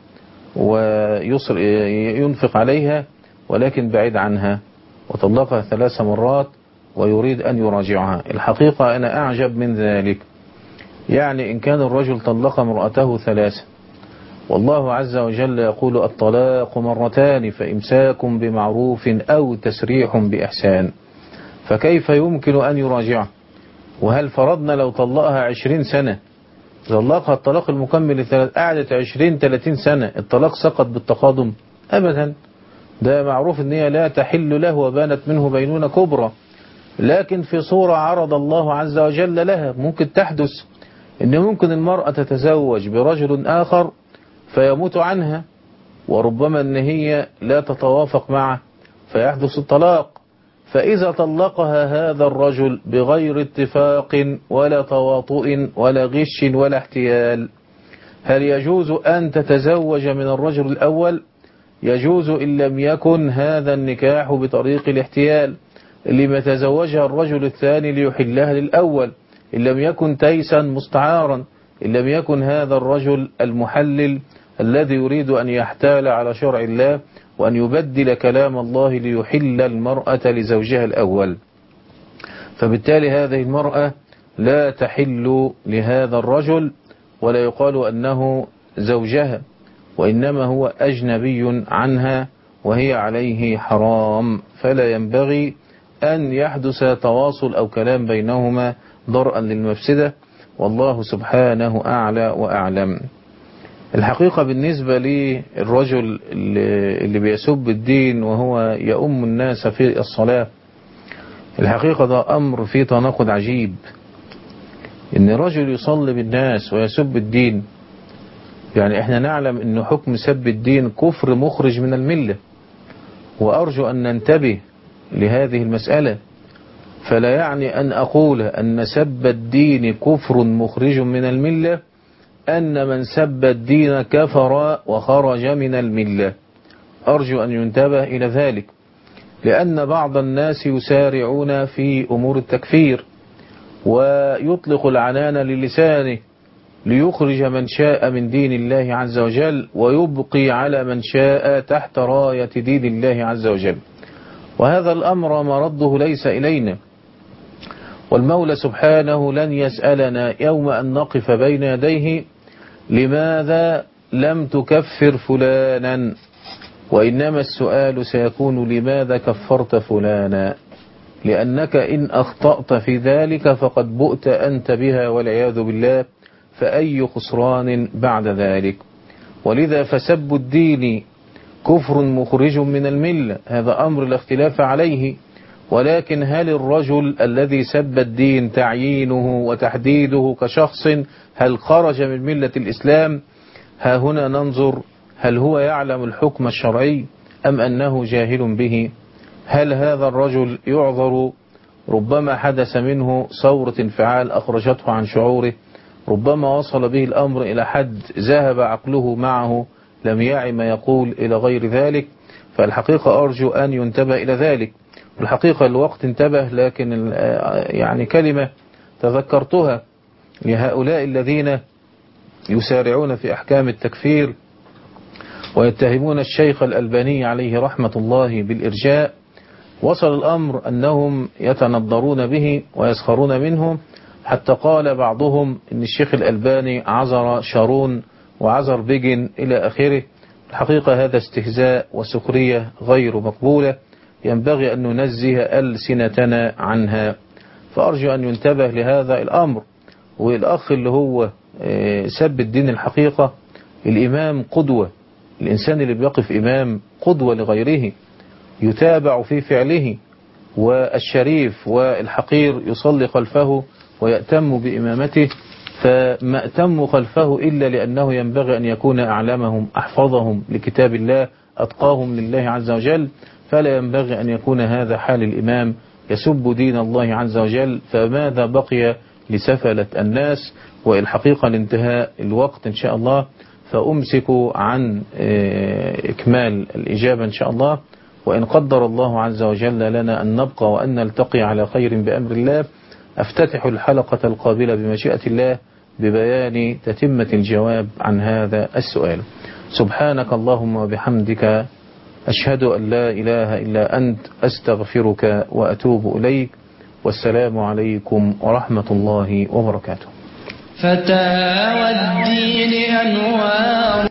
وينفق عليها ولكن بعيد عنها، وطلقها 3 مرات ويريد أن يراجعها. الحقيقة أنا أعجب من ذلك. يعني إن كان الرجل طلق امرأته 3 والله عز وجل يقول الطلاق مرتان فإمساك بمعروف أو تسريح بإحسان، فكيف يمكن أن يراجعه؟ وهل فرضنا لو طلقها 20 سنة، طلقها الطلاق المكمل 3، قعدت 20-30 سنة، الطلاق سقط بالتقادم؟ أبدا، ده معروف أن هي لا تحل له وبانت منه بينونة كبرى. لكن في صورة عرض الله عز وجل لها ممكن تحدث، إن ممكن المرأة تتزوج برجل آخر فيموت عنها، وربما أن هي لا تتوافق معه فيحدث الطلاق. فإذا طلقها هذا الرجل بغير اتفاق ولا تواطؤ ولا غش ولا احتيال، هل يجوز أن تتزوج من الرجل الأول؟ يجوز إن لم يكن هذا النكاح بطريق الاحتيال اللي ما تزوجها الرجل الثاني ليحلها للأول، إن لم يكن تيسا مستعارا، إن لم يكن هذا الرجل المحلل الذي يريد أن يحتال على شرع الله وأن يبدل كلام الله ليحل المرأة لزوجها الأول. فبالتالي هذه المرأة لا تحل لهذا الرجل ولا يقال أنه زوجها، وإنما هو أجنبي عنها وهي عليه حرام، فلا ينبغي أن يحدث تواصل أو كلام بينهما ضرءا للمفسدة، والله سبحانه أعلى وأعلم. الحقيقة بالنسبة للرجل اللي بيسب الدين وهو يؤم الناس في الصلاة، الحقيقة ده أمر فيه تناقض عجيب، إن رجل يصلي بالناس ويسب الدين. يعني احنا نعلم إن حكم سب الدين كفر مخرج من الملة، وأرجو أن ننتبه لهذه المسألة. فلا يعني أن أقول أن سب الدين كفر مخرج من الملة أن من سب الدين كفر وخرج من الملة، أرجو أن ينتبه إلى ذلك، لأن بعض الناس يسارعون في أمور التكفير ويطلق العنان للسانه ليخرج من شاء من دين الله عز وجل ويبقي على من شاء تحت راية دين الله عز وجل، وهذا الأمر مرده ليس إلينا، والمولى سبحانه لن يسألنا يوم أن نقف بين يديه لماذا لم تكفر فلانا، وإنما السؤال سيكون لماذا كفرت فلانا، لأنك إن أخطأت في ذلك فقد بؤت أنت بها والعياذ بالله، فأي خسران بعد ذلك. ولذا فسب الدين كفر مخرج من الملة، هذا أمر لا اختلاف عليه. ولكن هل الرجل الذي سب الدين تعيينه وتحديده كشخص هل خرج من ملة الإسلام؟ ها هنا ننظر هل هو يعلم الحكم الشرعي أم أنه جاهل به؟ هل هذا الرجل يعذر؟ ربما حدث منه ثورة انفعال أخرجته عن شعوره، ربما وصل به الأمر إلى حد ذهب عقله معه لم يعي ما يقول إلى غير ذلك. فالحقيقة أرجو أن ينتبه إلى ذلك. الحقيقة الوقت انتبه، لكن يعني كلمة تذكرتها لهؤلاء الذين يسارعون في أحكام التكفير ويتهمون الشيخ الألباني عليه رحمة الله بالإرجاء. وصل الأمر أنهم يتنظرون به ويسخرون منه، حتى قال بعضهم إن الشيخ الألباني عذر شارون وعذر بيجن إلى آخره. الحقيقة هذا استهزاء وسخرية غير مقبولة، ينبغي أن ننزه ألسنتنا عنها، فأرجو أن ينتبه لهذا الأمر. والأخ اللي هو سب الدين، الحقيقة الإمام قدوة، الإنسان اللي بيقف إمام قدوة لغيره يتابع في فعله، والشريف والحقير يصلي خلفه ويأتم بإمامته، فما أتم خلفه إلا لأنه ينبغي أن يكون أعلمهم أحفظهم لكتاب الله أتقاهم لله عز وجل، فلا ينبغي أن يكون هذا حال الإمام يسب دين الله عز وجل، فماذا بقي لسفلة الناس؟ والحقيقة لانتهاء الوقت إن شاء الله، فأمسك عن إكمال الإجابة إن شاء الله، وإن قدر الله عز وجل لنا أن نبقى وأن نلتقي على خير بأمر الله، أفتتح الحلقة القابلة بمشيئة الله ببيان تتمة الجواب عن هذا السؤال. سبحانك اللهم وبحمدك، أشهد أن لا إله إلا أنت، أستغفرك وأتوب إليك، والسلام عليكم ورحمة الله وبركاته. فتاوى الدين أنوار